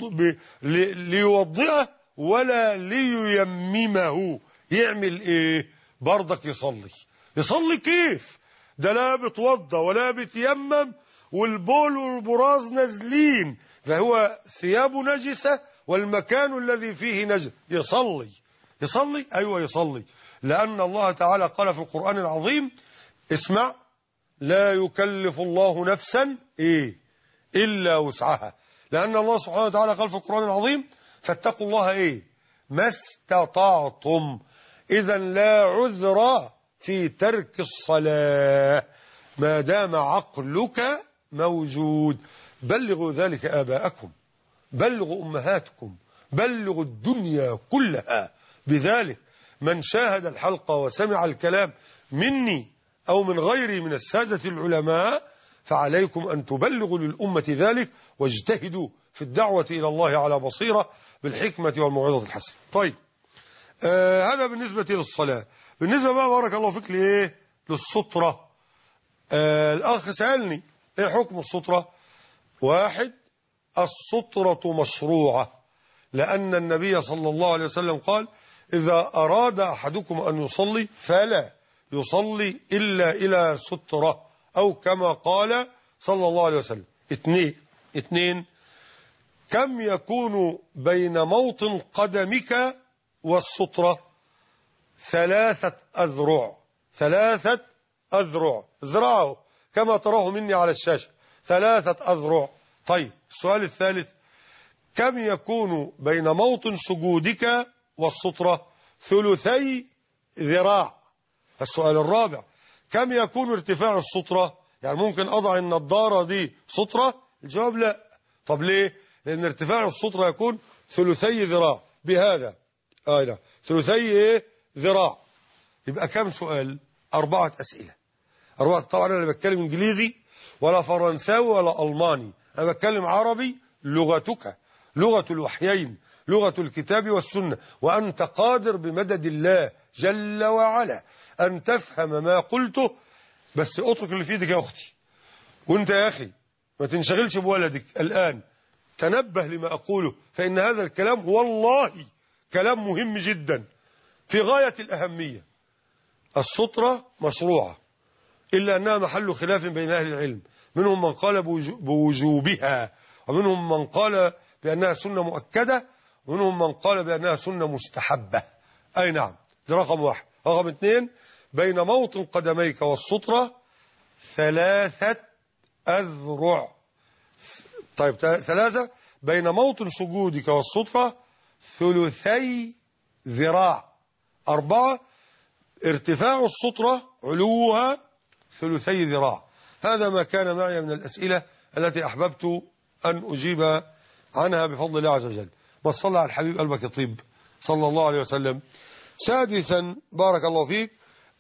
ليوضئه ولا لييممه. يعمل ايه؟ برضك يصلي كيف؟ ده لا بتوضى ولا بتيمم والبول والبراز نازلين، فهو ثيابه نجسة والمكان الذي فيه نجس. يصلي أيوة يصلي، لأن الله تعالى قال في القرآن العظيم، اسمع، لا يكلف الله نفسا إلا وسعها، لأن الله سبحانه وتعالى قال في القرآن العظيم فاتقوا الله ما استطعتم. إذا لا عذر في ترك الصلاة ما دام عقلك موجود. بلغوا ذلك آباءكم، بلغوا أمهاتكم، بلغوا الدنيا كلها بذلك. من شاهد الحلقة وسمع الكلام مني أو من غيري من السادة العلماء فعليكم أن تبلغوا للأمة ذلك، واجتهدوا في الدعوة إلى الله على بصيرة بالحكمة والموعظة الحسنة. طيب هذا بالنسبة للصلاة. بالنسبة بقى بارك الله فيك لإيه؟ للسطرة. الأخ سألني إيه حكم السطرة؟ واحد، السطرة مشروعة، لأن النبي صلى الله عليه وسلم قال إذا أراد أحدكم أن يصلي فلا يصلي إلا إلى سترة، أو كما قال صلى الله عليه وسلم. اثنين، كم يكون بين موطن قدمك والسطرة؟ 3 أذرع. 3 أذرع، ذراعه كما تراه مني على الشاشة، 3 أذرع. طيب السؤال الثالث، كم يكون بين موطن سجودك والسطرة؟ 2 ذراع. السؤال الرابع، كم يكون ارتفاع السطرة؟ يعني ممكن أضع النضارة دي سطرة؟ الجواب لا. طب ليه؟ لأن ارتفاع السطرة يكون 2 ذراع بهذا. لا 2 ذراع. يبقى كم سؤال؟ 4 أسئلة. 4. طبعا أنا بتكلم إنجليزي ولا فرنساوي ولا ألماني، أنا بتكلم عربي لغتك، لغة الوحيين، لغة الكتاب والسنة، وأنت قادر بمدد الله جل وعلا أن تفهم ما قلته. بس اترك اللي في ايدك يا أختي، وانت يا أخي ما تنشغلش بولدك الآن، تنبه لما أقوله، فإن هذا الكلام والله كلام مهم جدا في غاية الأهمية. السطرة مشروعة، إلا أنها محل خلاف بين أهل العلم، منهم من قال بوجوبها، ومنهم من قال بأنها سنة مؤكدة، ومنهم من قال بأنها سنة مستحبة. أي نعم، ده رقم 1. رقم 2، بين موطن قدميك والسطرة 3 أذرع. طيب 3، بين موطن سجودك والسطرة 2 ذراع. 4، ارتفاع السطرة علوها 2 ذراع. هذا ما كان معي من الأسئلة التي أحببت أن أجيب عنها بفضل الله عز وجل. ما صلى على الحبيب قلبك يطيب صلى الله عليه وسلم. سادسا بارك الله فيك،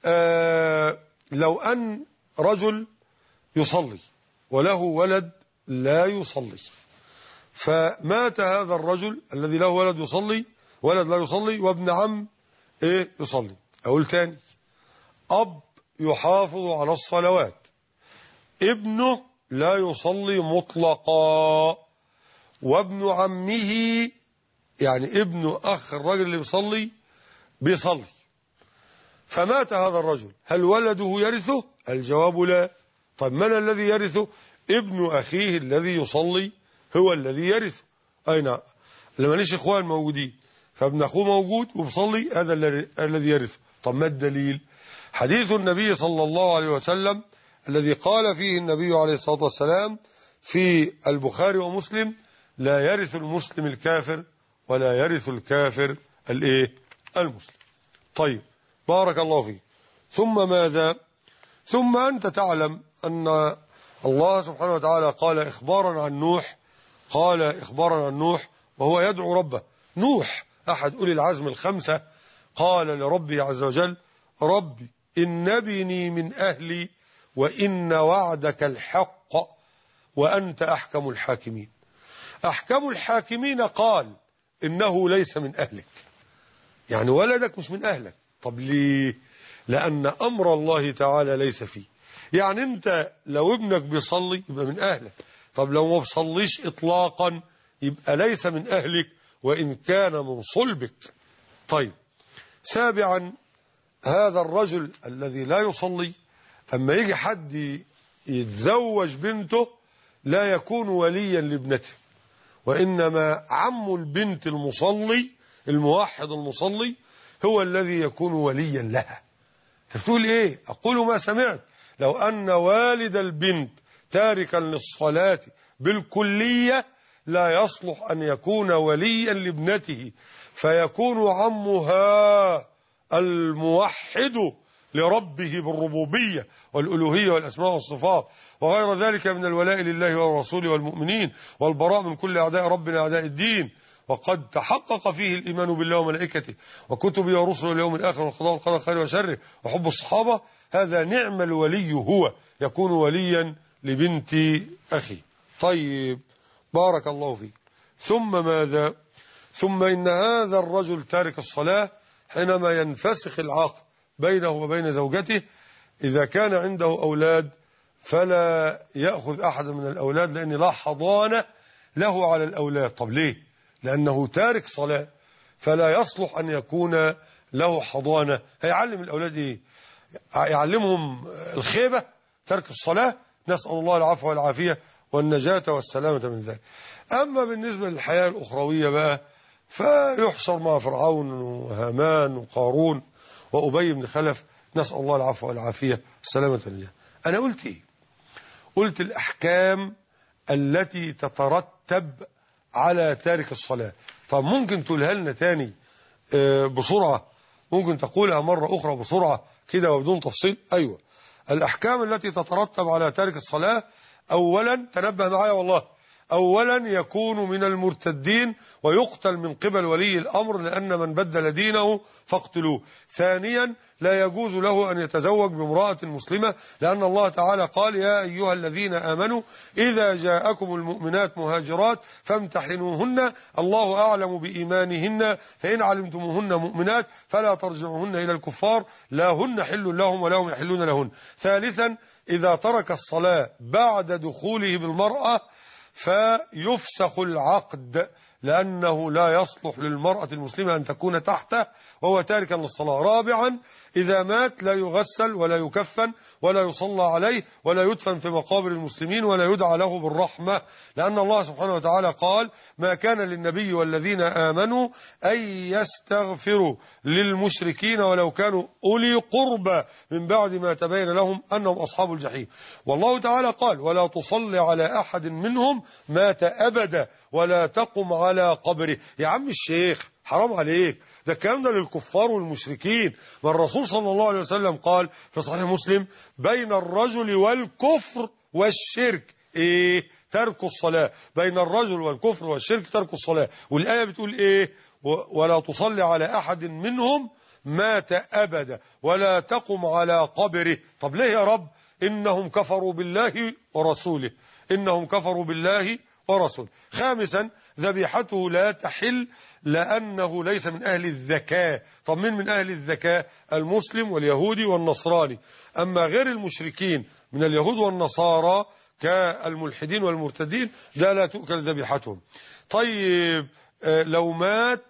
لو أن رجل يصلي وله ولد لا يصلي، فمات هذا الرجل الذي له ولد يصلي، ولد لا يصلي، وابن عم يصلي. أقول تاني، أب يحافظ على الصلوات، ابنه لا يصلي مطلقا، وابن عمه يعني ابن أخ الرجل اللي بيصلي، فمات هذا الرجل، هل ولده يرثه؟ الجواب لا. طيب من الذي يرثه؟ ابن أخيه الذي يصلي هو الذي يرثه. أين؟ لما ليش إخوان موجودين، فابن أخوه موجود وبصلي، هذا الذي يرثه. طب ما الدليل؟ حديث النبي صلى الله عليه وسلم الذي قال فيه النبي عليه الصلاة والسلام في البخاري ومسلم: لا يرث المسلم الكافر ولا يرث الكافر المسلم. طيب بارك الله فيك. ثم ماذا؟ ثم أنت تعلم أن الله سبحانه وتعالى قال إخبارا عن نوح وهو يدعو ربه. نوح أحد أولي العزم ال5 قال لربي عز وجل: ربي إن ابني من أهلي وإن وعدك الحق وأنت أحكم الحاكمين. أحكم الحاكمين قال إنه ليس من أهلك، يعني ولدك مش من أهلك. طب ليه؟ لأن أمر الله تعالى ليس فيه. يعني أنت لو ابنك بيصلي يبقى من أهلك، طب لو ما بيصليش إطلاقا يبقى ليس من أهلك وإن كان من صلبك. طيب سابعا، هذا الرجل الذي لا يصلي أما يجي حد يتزوج بنته لا يكون وليا لابنته، وإنما عم البنت المصلي الموحد المصلي هو الذي يكون وليا لها. تقول إيه؟ أقول ما سمعت: لو أن والد البنت تاركا للصلاة بالكلية لا يصلح أن يكون وليا لابنته، فيكون عمها الموحد لربه بالربوبية والألوهية والأسماء والصفات وغير ذلك من الولاء لله والرسول والمؤمنين والبراء من كل أعداء ربنا أعداء الدين. وقد تحقق فيه الإيمان بالله وملائكته وكتبه ورسله واليوم الآخر والقضاء والقدر خير وشره وحب الصحابة. هذا نعم الولي هو، يكون وليا لبنت أخي. طيب بارك الله فيك. ثم ماذا؟ ثم إن هذا الرجل تارك الصلاة حينما ينفسخ العقد بينه وبين زوجته إذا كان عنده أولاد فلا يأخذ أحد من الأولاد، لأن لا حضانة له على الأولاد. طب ليه؟ لأنه تارك صلاة فلا يصلح أن يكون له حضانة. هيعلم الأولاد إيه؟ يعلمهم الخيبة، ترك الصلاة. نسأل الله العفو والعافية والنجاة والسلامة من ذلك. أما بالنسبة للحياة الأخروية بقى فيحشر مع فرعون وهامان وقارون وأبي بن خلف، نسأل الله العفو والعافية والسلامة من ذلك. أنا قلت إيه؟ قلت الأحكام التي تترتب على تارك الصلاة. طب ممكن تقولها لنا تاني بسرعة؟ ممكن تقولها مرة أخرى بسرعة كده وبدون تفصيل؟ أيوة. الأحكام التي تترتب على تارك الصلاة: أولا، تنبه معايا والله، أولا يكون من المرتدين ويقتل من قبل ولي الأمر، لأن من بدل دينه فاقتلوه. ثانيا، لا يجوز له أن يتزوج بامرأة مسلمة، لأن الله تعالى قال: يا أيها الذين آمنوا إذا جاءكم المؤمنات مهاجرات فامتحنوهن الله أعلم بإيمانهن فإن علمتموهن مؤمنات فلا ترجعوهن إلى الكفار لا هن حل لهم ولا هم يحلون لهن. ثالثا، إذا ترك الصلاة بعد دخوله بالمرأة فيفسخ العقد، لأنه لا يصلح للمرأة المسلمة أن تكون تحته وهو تاركا للصلاة. رابعا، إذا مات لا يغسل ولا يكفن ولا يصلى عليه ولا يدفن في مقابر المسلمين ولا يدعى له بالرحمة، لأن الله سبحانه وتعالى قال: ما كان للنبي والذين آمنوا أن يستغفروا للمشركين ولو كانوا أولي قربى من بعد ما تبين لهم أنهم أصحاب الجحيم. والله تعالى قال: ولا تصلي على أحد منهم مات أبدا ولا تقم على قبره. يا عم الشيخ حرام عليك، ده الكلام ده للكفار والمشركين. والرسول صلى الله عليه وسلم قال في صحيح مسلم: بين الرجل والكفر والشرك ايه؟ ترك الصلاة. بين الرجل والكفر والشرك ترك الصلاة. والآية بتقول ايه؟ ولا تصلي على أحد منهم مات أبدا ولا تقم على قبره. طب ليه يا رب؟ إنهم كفروا بالله ورسوله، إنهم كفروا بالله ورسوله. خامسا، ذبيحته لا تحل لأنه ليس من أهل الذكاء. طب من أهل الذكاء؟ المسلم واليهودي والنصراني. أما غير المشركين من اليهود والنصارى كالملحدين والمرتدين ده لا تؤكل ذبيحتهم. طيب لو مات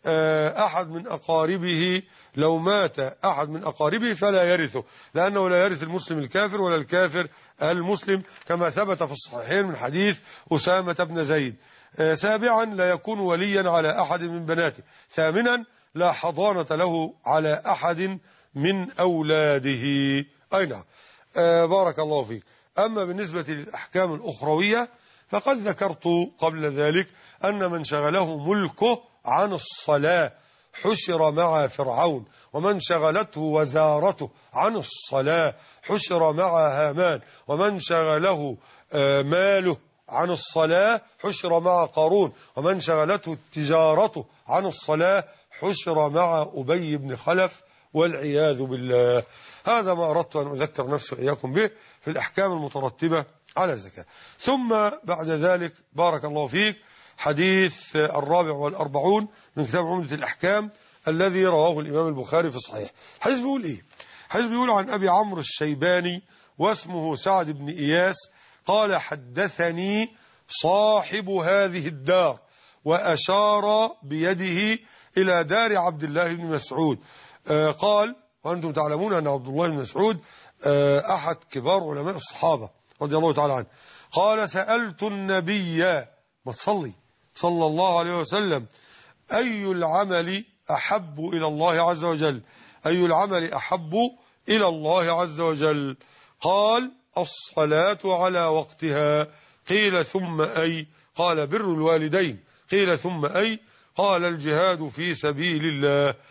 أحد من أقاربه، لو مات أحد من أقاربه فلا يرثه، لأنه لا يرث المسلم الكافر ولا الكافر المسلم، كما ثبت في الصحيحين من حديث أسامة بن زيد. سابعا، لا يكون وليا على أحد من بناته. ثامنا، لا حضانة له على أحد من أولاده. أي نعم. بارك الله فيك. أما بالنسبة للأحكام الأخروية فقد ذكرت قبل ذلك أن من شغله ملكه عن الصلاة حشر مع فرعون، ومن شغلته وزارته عن الصلاة حشر مع هامان، ومن شغله ماله عن الصلاة حشر مع قارون، ومن شغلته تجارته عن الصلاة حشر مع أبي بن خلف والعياذ بالله. هذا ما أردت أن أذكر نفسي وإياكم به في الأحكام المترتبة على الزكاة. ثم بعد ذلك بارك الله فيك حديث 44 من كتاب عمدة الأحكام الذي رواه الإمام البخاري في الصحيح. حديث بيقول إيه؟ حديث بيقول عن أبي عمرو الشيباني واسمه سعد بن إياس قال: حدثني صاحب هذه الدار، وأشار بيده إلى دار عبد الله بن مسعود. قال: وأنتم تعلمون أن عبد الله بن مسعود أحد كبار علماء الصحابة رضي الله تعالى عنه. قال: سألت النبي، ما تصلي صلى الله عليه وسلم: أي العمل أحب إلى الله عز وجل؟ أي العمل أحب إلى الله عز وجل؟ قال: الصلاة على وقتها. قيل: ثم أي؟ قال: بر الوالدين. قيل: ثم أي؟ قال: الجهاد في سبيل الله.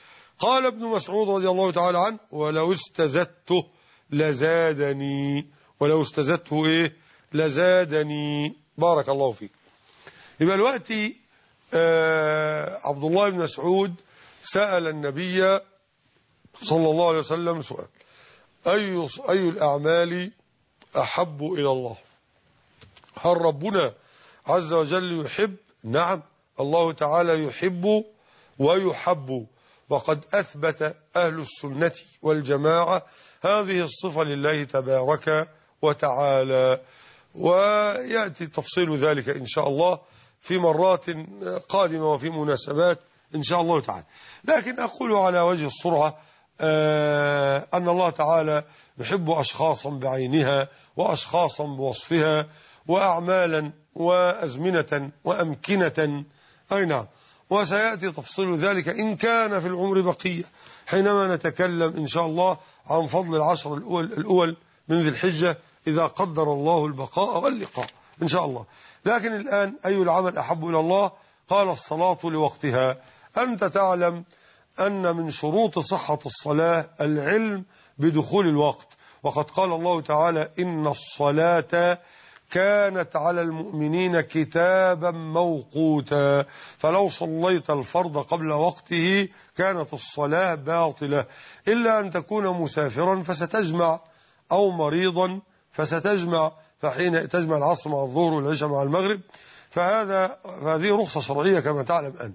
قال ابن مسعود رضي الله تعالى عنه: ولو استزدته لزادني. ولو استزدته إيه؟ لزادني. بارك الله فيك. يبقى دلوقتي عبد الله بن مسعود سأل النبي صلى الله عليه وسلم سؤال: أي الأعمال أحب إلى الله؟ هل ربنا عز وجل يحب؟ نعم، الله تعالى يحب ويحب، وقد أثبت أهل السنة والجماعة هذه الصفة لله تبارك وتعالى، ويأتي تفصيل ذلك إن شاء الله في مرات قادمة وفي مناسبات إن شاء الله تعالى. لكن أقول على وجه السرعة أن الله تعالى يحب أشخاصا بعينها وأشخاصا بوصفها وأعمالا وأزمنة وأمكنة، أي نعم، وسيأتي تفصيل ذلك إن كان في العمر بقية حينما نتكلم إن شاء الله عن فضل العشر الأول من ذي الحجة إذا قدر الله البقاء واللقاء إن شاء الله. لكن الآن أي العمل أحب إلى الله؟ قال: الصلاة لوقتها. أنت تعلم أن من شروط صحة الصلاة العلم بدخول الوقت، وقد قال الله تعالى: إن الصلاة كانت على المؤمنين كتابا موقوتا، فلو صليت الفرض قبل وقته كانت الصلاة باطلة، إلا أن تكون مسافرا فستجمع، أو مريضا فستجمع، فحين تجمع العصر مع الظهر والعشاء مع المغرب، فهذه رخصة شرعية كما تعلم أنت.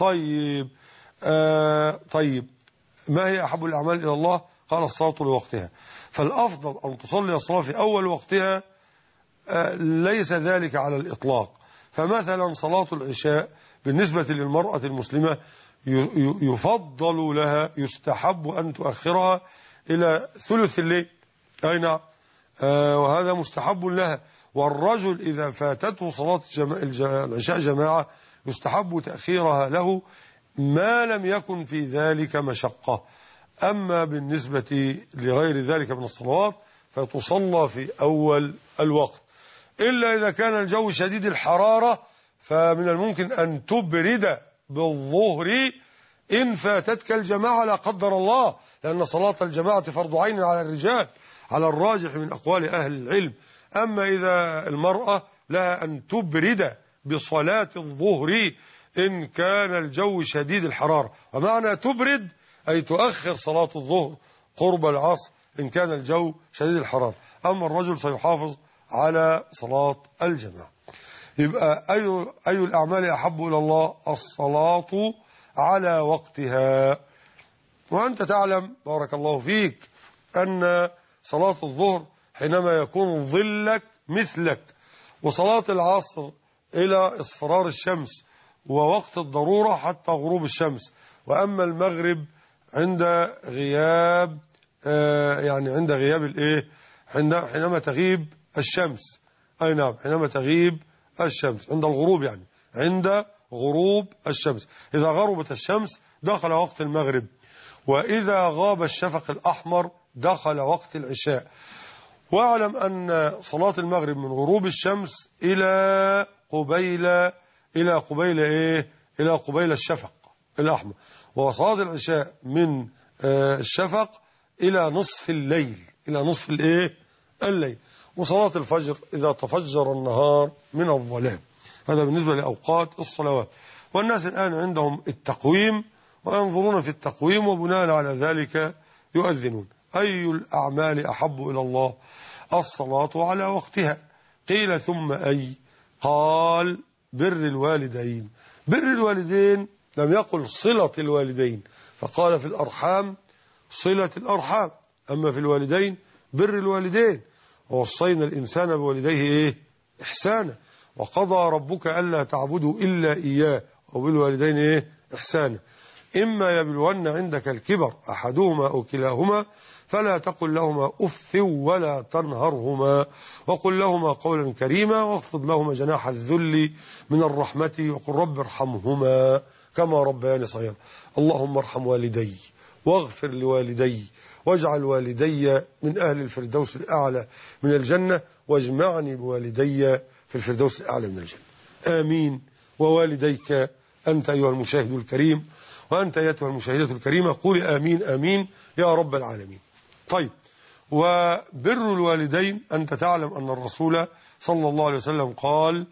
طيب ما هي أحب الأعمال إلى الله؟ قال: الصلاة لوقتها. فالأفضل أن تصلي الصلاة في أول وقتها، ليس ذلك على الإطلاق. فمثلا صلاة العشاء بالنسبة للمرأة المسلمة يفضل لها، يستحب أن تؤخرها إلى ثلث الليل، أي نعم، وهذا مستحب لها. والرجل إذا فاتته صلاة العشاء جماعة يستحب تأخيرها له ما لم يكن في ذلك مشقة. أما بالنسبة لغير ذلك من الصلوات فتصلى في أول الوقت، إلا إذا كان الجو شديد الحرارة، فمن الممكن أن تبرد بالظهر إن فاتتك الجماعة لا قدر الله، لأن صلاة الجماعة فرض عين على الرجال على الراجح من أقوال أهل العلم. أما إذا المرأة لها أن تبرد بصلاة الظهر إن كان الجو شديد الحرارة، ومعنى تبرد أي تؤخر صلاة الظهر قرب العصر إن كان الجو شديد الحرارة. أما الرجل سيحافظ على صلاة الجماعة. يبقى أي الأعمال أحب إلى الله؟ الصلاة على وقتها. وأنت تعلم بارك الله فيك أن صلاة الظهر حينما يكون ظلك مثلك، وصلاة العصر إلى اصفرار الشمس، ووقت الضرورة حتى غروب الشمس. وأما المغرب عند غياب عند غياب الإيه؟ حينما تغيب الشمس، أي نعم، حينما تغيب الشمس عند الغروب، يعني عند غروب الشمس. إذا غربت الشمس دخل وقت المغرب، وإذا غاب الشفق الأحمر دخل وقت العشاء. واعلم أن صلاة المغرب من غروب الشمس إلى قبيل الشفق الأحمر، وصلاة العشاء من الشفق إلى نصف الليل، وصلاة الفجر إذا تفجر النهار من الظلام. هذا بالنسبة لأوقات الصلوات. والناس الآن عندهم التقويم وينظرون في التقويم، وبناء على ذلك يؤذنون. أي الأعمال أحب إلى الله؟ الصلاة على وقتها. قيل ثم أي؟ قال: بر الوالدين. بر الوالدين لم يقل صلة الوالدين، فقال في الأرحام صلة الأرحام، أما في الوالدين بر الوالدين. ووصينا الإنسان بوالديه إحسانا، وقضى ربك ألا تعبدوا إلا إياه وبالوالدين إحسانا. إما يبلغن عندك الكبر أحدهما أو كلاهما فلا تقل لهما أف ولا تنهرهما، وقل لهما قولا كريما، واخفض لهما جناح الذل من الرحمة، وقل رب ارحمهما كما ربياني صغيرا. اللهم ارحم والدي واغفر لوالدي، واجعل والدي من أهل الفردوس الأعلى من الجنة، واجمعني بوالدي في الفردوس الأعلى من الجنة. آمين. ووالديك أنت أيها المشاهد الكريم، وأنت أيتها المشاهدة الكريمة قولي آمين آمين يا رب العالمين. طيب، وبر الوالدين أنت تعلم أن الرسول صلى الله عليه وسلم قال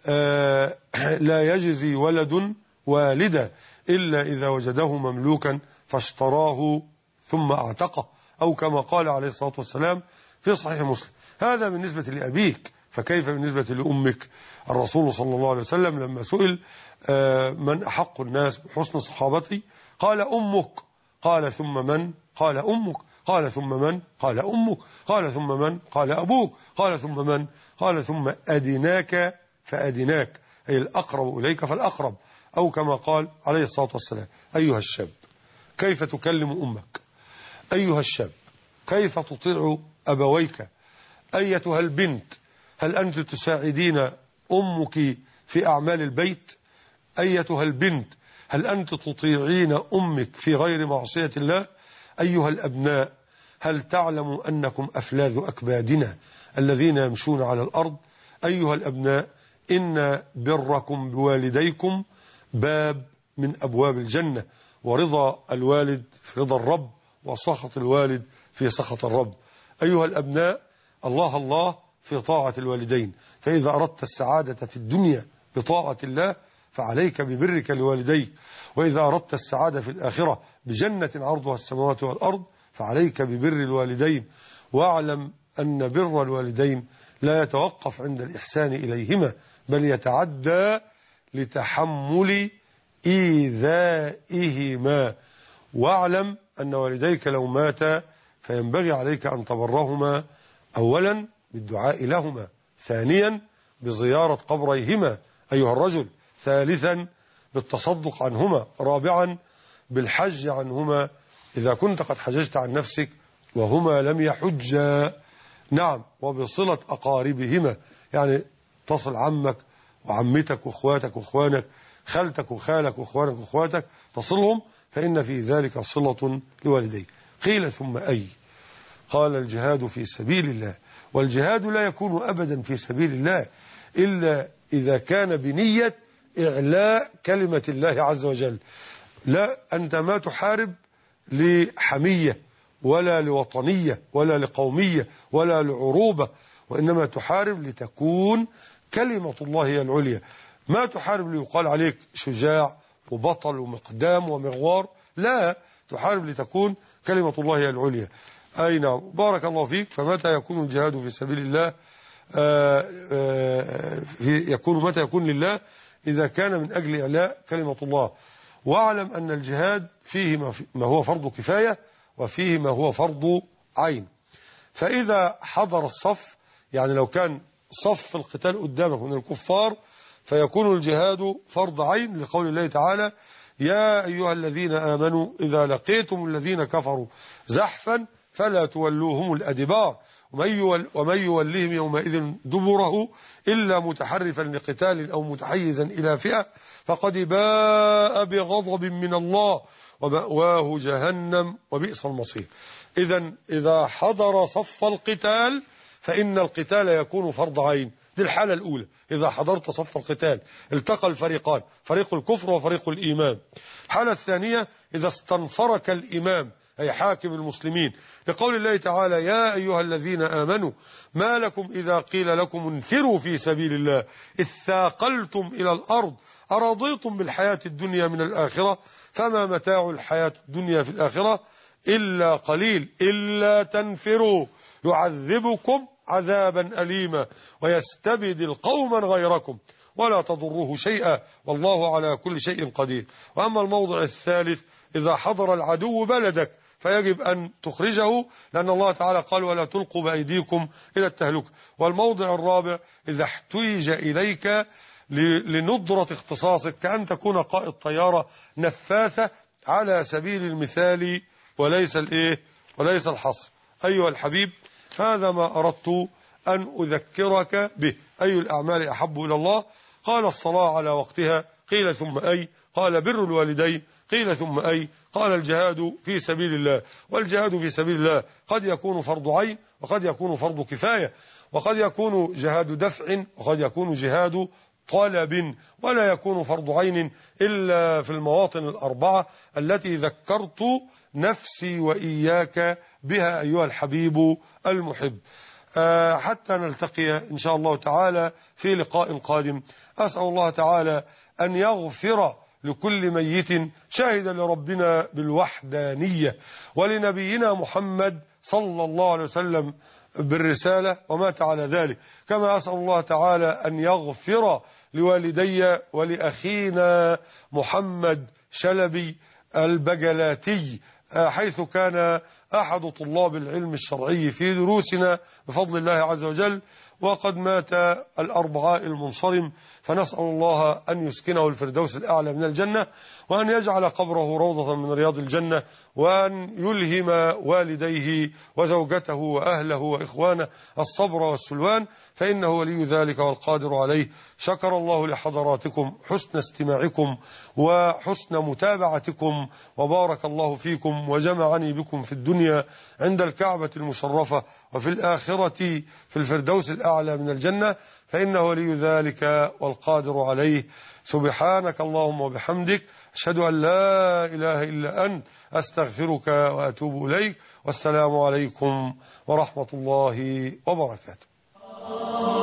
لا يجزي ولد والدا إلا إذا وجده مملوكا فاشتراه ثم اعتقه، أو كما قال عليه الصلاة والسلام في صحيح مسلم. هذا بالنسبة لأبيك، فكيف بالنسبة لأمك؟ الرسول صلى الله عليه وسلم لما سئل من أحق الناس بحسن صحابتي قال أمك، قال ثم من؟ قال أمك، قال ثم من؟ قال أمك، قال ثم من؟ قال أبوك، قال ثم من؟ قال ثم أدناك فأدناك، أي الأقرب إليك فالأقرب، أو كما قال عليه الصلاة والسلام. أيها الشاب كيف تكلم أمك؟ أيها الشاب كيف تطيع أبويك؟ أيتها البنت هل أنت تساعدين أمك في أعمال البيت؟ أيتها البنت هل أنت تطيعين أمك في غير معصية الله؟ أيها الأبناء هل تعلم أنكم أفلاذ أكبادنا الذين يمشون على الأرض؟ أيها الأبناء إن بركم بوالديكم باب من أبواب الجنة، ورضا الوالد في رضا الرب، وسخط الوالد في سخط الرب. أيها الأبناء الله الله في طاعة الوالدين، فإذا أردت السعادة في الدنيا بطاعة الله فعليك ببرك لوالديك، وإذا أردت السعادة في الآخرة بجنة عرضها السماوات والأرض فعليك ببر الوالدين. واعلم أن بر الوالدين لا يتوقف عند الإحسان إليهما، بل يتعدى لتحمل إيذائهما. واعلم أن والديك لو ماتا فينبغي عليك أن تبرهما أولا بالدعاء لهما، ثانيا بزيارة قبريهما أيها الرجل، ثالثا بالتصدق عنهما، رابعا بالحج عنهما إذا كنت قد حججت عن نفسك وهما لم يحجا، نعم، وبصلة أقاربهما، يعني تصل عمك وعمتك واخواتك واخوانك، خالتك وخالك واخوانك واخواتك، تصلهم، فإن في ذلك صلة لوالديك. قيل ثم أي؟ قال الجهاد في سبيل الله. والجهاد لا يكون أبدا في سبيل الله إلا إذا كان بنية إعلاء كلمة الله عز وجل. لا، أنت ما تحارب لحمية ولا لوطنية ولا لقومية ولا لعروبة، وإنما تحارب لتكون كلمة الله هي العليا. ما تحارب ليقال عليك شجاع وبطل ومقدام ومغوار، لا، تحارب لتكون كلمة الله هي العليا. أي نعم، بارك الله فيك. فمتى يكون الجهاد في سبيل الله؟ متى يكون لله؟ إذا كان من أجل إعلاء كلمة الله. واعلم أن الجهاد فيه ما هو فرض كفاية وفيه ما هو فرض عين. فإذا حضر الصف، يعني لو كان صف القتال قدامك من الكفار، فيكون الجهاد فرض عين لقول الله تعالى يا أيها الذين آمنوا إذا لقيتم الذين كفروا زحفا فلا تولوهم الأدبار ومن يوليهم يومئذ دبره إلا متحرفا لقتال أو متحيزا إلى فئة فقد باء بغضب من الله ومأواه جهنم وبئس المصير. إذا حضر صف القتال فإن القتال يكون فرض عين. دي الحالة الأولى، إذا حضرت صف القتال التقى الفريقان، فريق الكفر وفريق الإيمان. الحالة الثانية إذا استنفرك الإمام أي حاكم المسلمين، لقول الله تعالى يا أيها الذين آمنوا ما لكم إذا قيل لكم انفروا في سبيل الله إذ ثاقلتم إلى الأرض أرضيتم بالحياة الدنيا من الآخرة فما متاع الحياة الدنيا في الآخرة إلا قليل إلا تنفروا يعذبكم عذابا أليما ويستبدل قوما غيركم ولا تضروه شيئا والله على كل شيء قدير. وأما الموضع الثالث إذا حضر العدو بلدك فيجب أن تخرجه، لأن الله تعالى قال ولا تلقوا بأيديكم إلى التهلكة. والموضع الرابع إذا احتوج إليك لندرة اختصاصك كأن تكون قائد طيارة نفاثة على سبيل المثال وليس الحصر. أيها الحبيب، هذا ما أردت أن أذكرك به. أي الأعمال أحب إلى الله؟ قال الصلاة على وقتها، قيل ثم أي؟ قال بر الوالدين، قيل ثم أي؟ قال الجهاد في سبيل الله. والجهاد في سبيل الله قد يكون فرض عين وقد يكون فرض كفاية وقد يكون جهاد دفع وقد يكون جهاد طلب، ولا يكون فرض عين إلا في المواطن الأربعة التي ذكرت نفسي وإياك بها أيها الحبيب المحب. حتى نلتقي إن شاء الله تعالى في لقاء قادم، أسأل الله تعالى أن يغفر لكل ميت شهد لربنا بالوحدانية ولنبينا محمد صلى الله عليه وسلم بالرسالة ومات على ذلك، كما أسأل الله تعالى أن يغفر لوالدي ولأخينا محمد شلبي البجلاتي حيث كان أحد طلاب العلم الشرعي في دروسنا بفضل الله عز وجل، وقد مات الأربعاء المنصرم، فنسأل الله أن يسكنه الفردوس الأعلى من الجنة، وأن يجعل قبره روضة من رياض الجنة، وأن يلهم والديه وزوجته وأهله وإخوانه الصبر والسلوان، فإنه ولي ذلك والقادر عليه. شكر الله لحضراتكم حسن استماعكم وحسن متابعتكم، وبارك الله فيكم وجمعني بكم في الدنيا عند الكعبة المشرفة، وفي الآخرة في الفردوس الأعلى من الجنة، فإنه ولي ذلك والقادر عليه. سبحانك اللهم وبحمدك، أشهد أن لا إله إلا أنت، أستغفرك وأتوب إليك، والسلام عليكم ورحمة الله وبركاته.